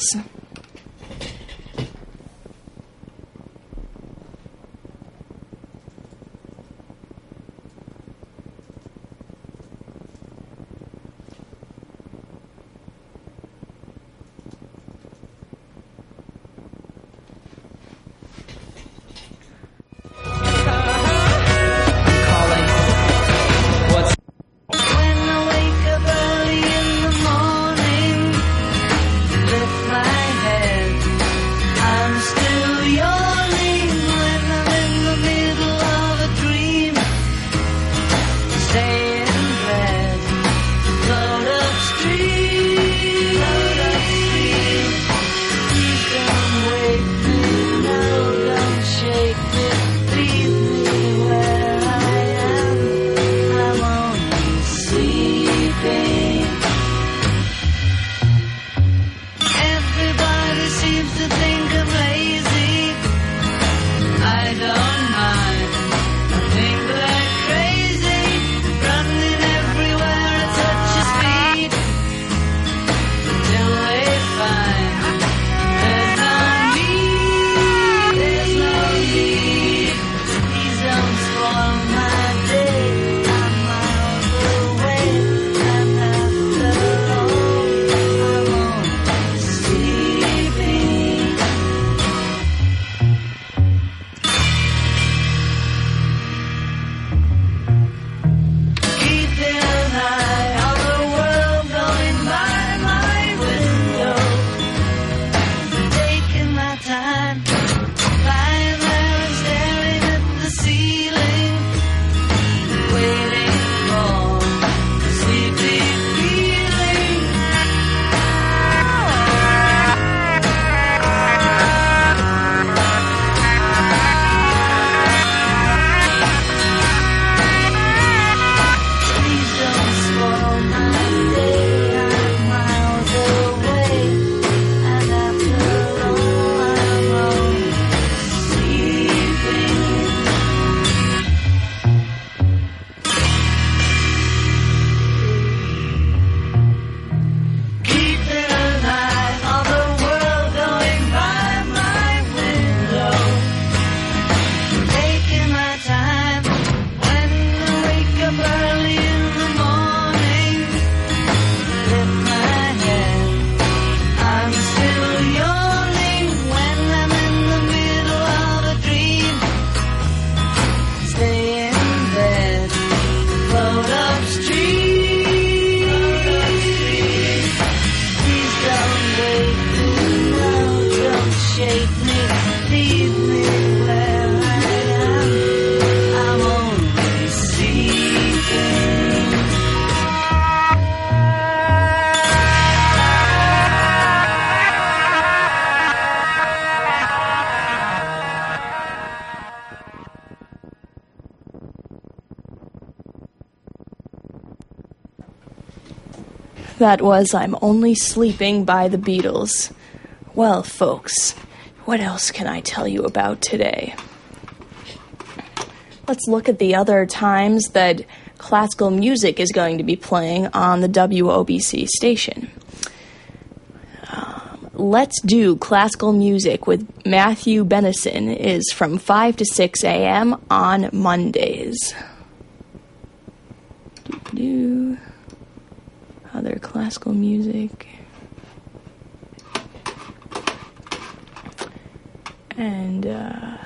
[SPEAKER 1] When I wake up early in the morning, lift my
[SPEAKER 6] That was I'm Only Sleeping by the Beatles. Well, folks, what else can I tell you about today? Let's look at the other times that classical music is going to be playing on the W O B C station. Um, Let's Do Classical Music with Matthew Bennison is from five to six a.m. on Mondays. Doo-doo. Other classical music. And, uh...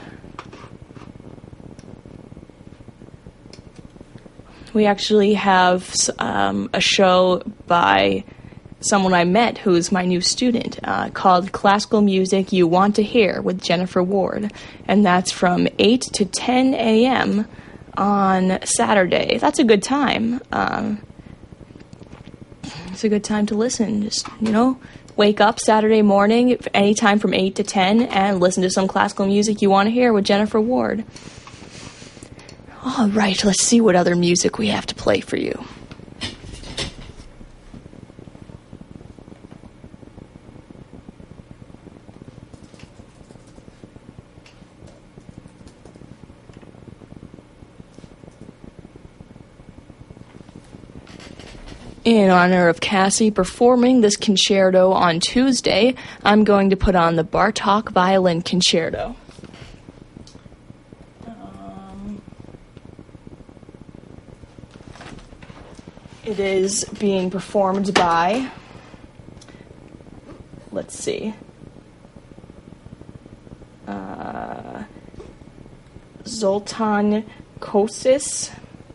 [SPEAKER 6] we actually have um, a show by someone I met who's my new student uh, called Classical Music You Want to Hear with Jennifer Ward. And that's from eight to ten a.m. on Saturday. That's a good time. Um, it's a good time to listen. Just, you know, wake up Saturday morning anytime from eight to ten and listen to some classical music you want to hear with Jennifer Ward. All right, let's see what other music we have to play for you. In honor of Cassie performing this concerto on Tuesday, I'm going to put on the Bartók Violin Concerto. It is being performed by, let's see, uh, Zoltan Kosis,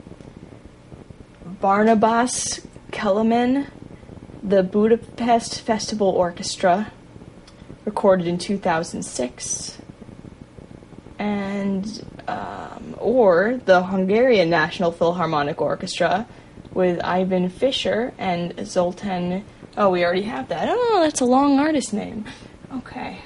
[SPEAKER 6] Barnabas Kelemen, the Budapest Festival Orchestra, recorded in two thousand six, and, um, or the Hungarian National Philharmonic Orchestra, with Ivan Fischer and Zoltan... Oh, we already have that. Oh, that's a long artist name. Okay.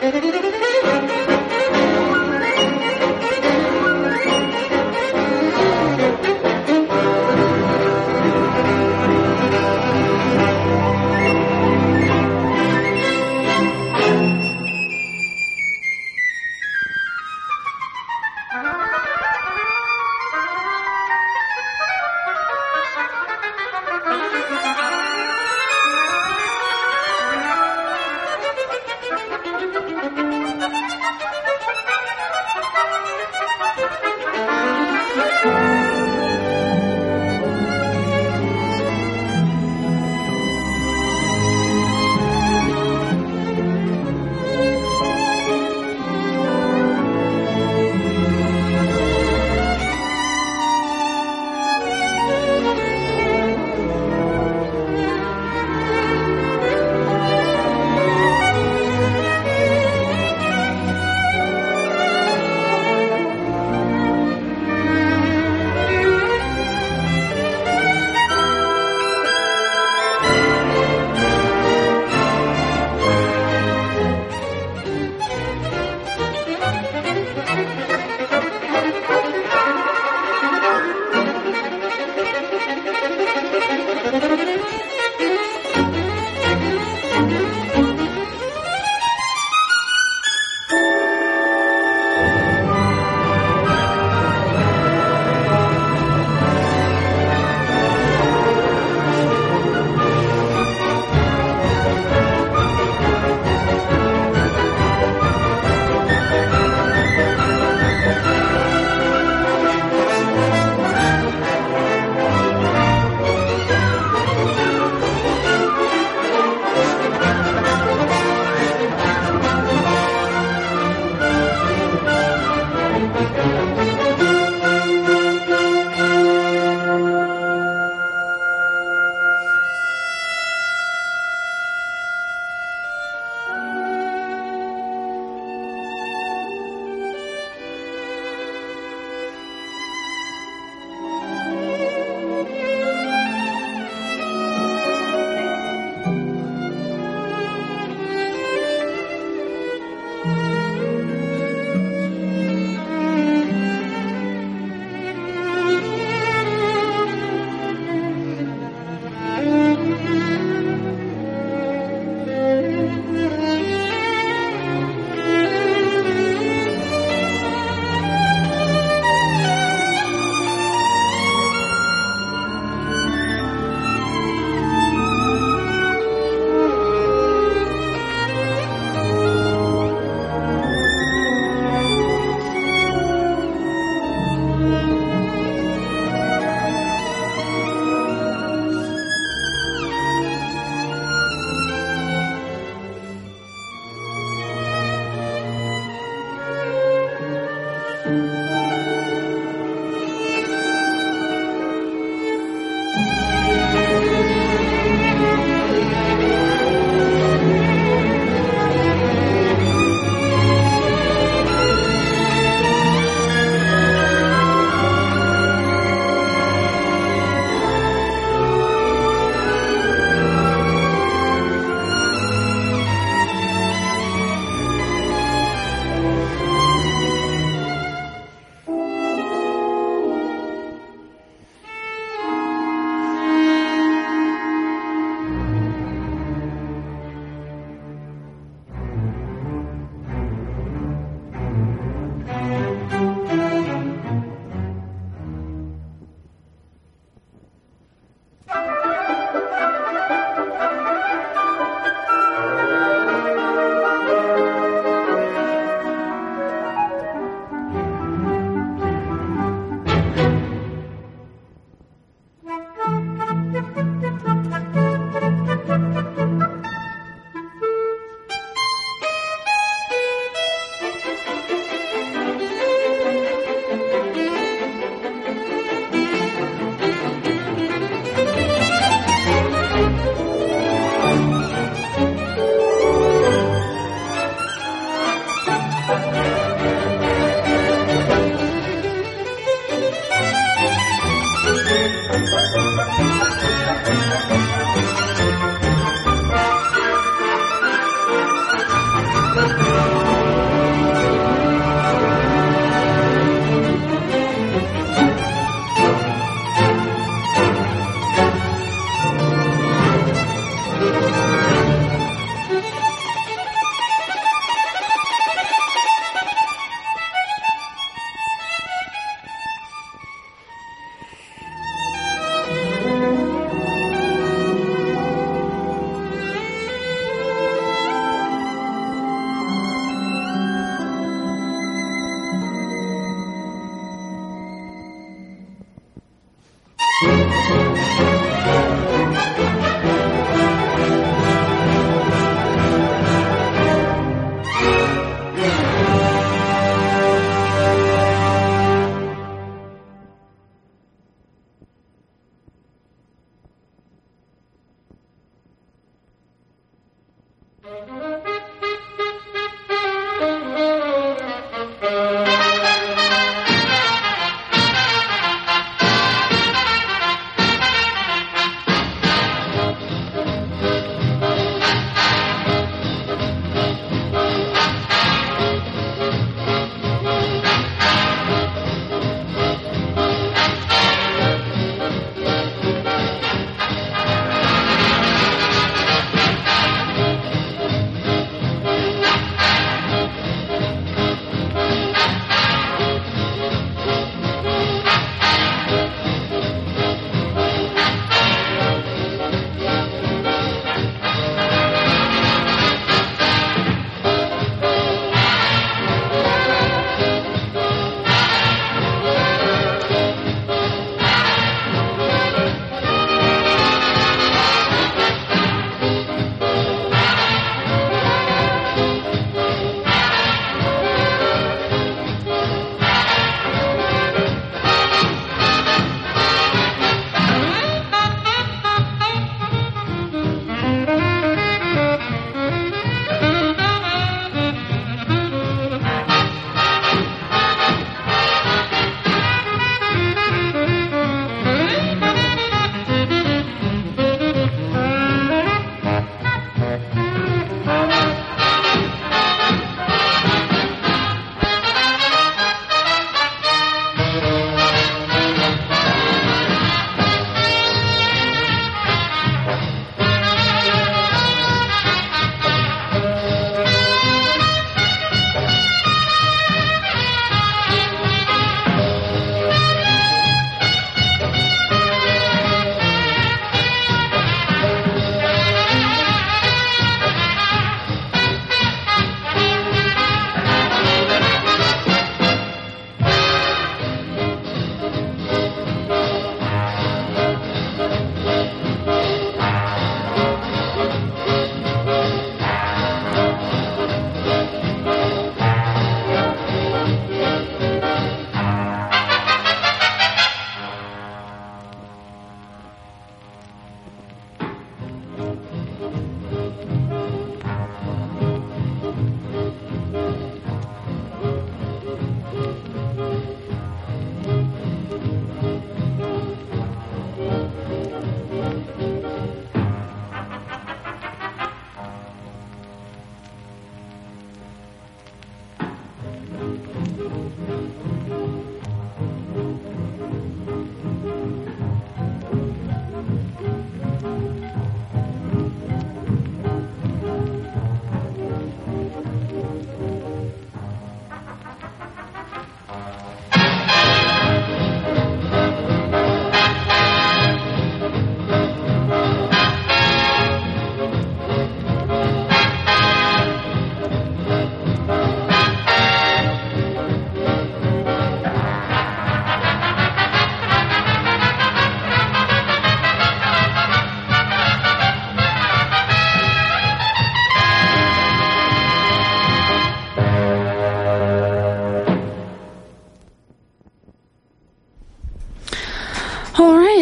[SPEAKER 7] Thank you.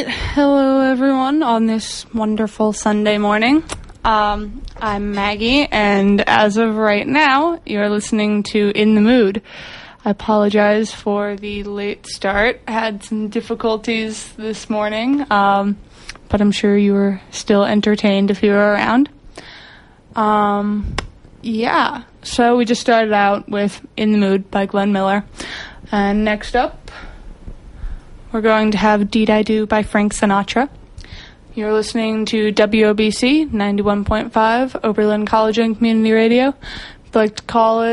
[SPEAKER 7] right. Hello, everyone, on this wonderful Sunday morning. Um, I'm Maggie, and as of right now, you're listening to In the Mood. I apologize for the late start. I had some difficulties this morning, um, but I'm sure you were still entertained if you were around. Um, yeah, so we just started out with In the Mood by Glenn Miller. And next up, we're going to have Deed I Do by Frank Sinatra. You're listening to W O B C ninety-one point five, Oberlin College and Community Radio. If you'd like to call it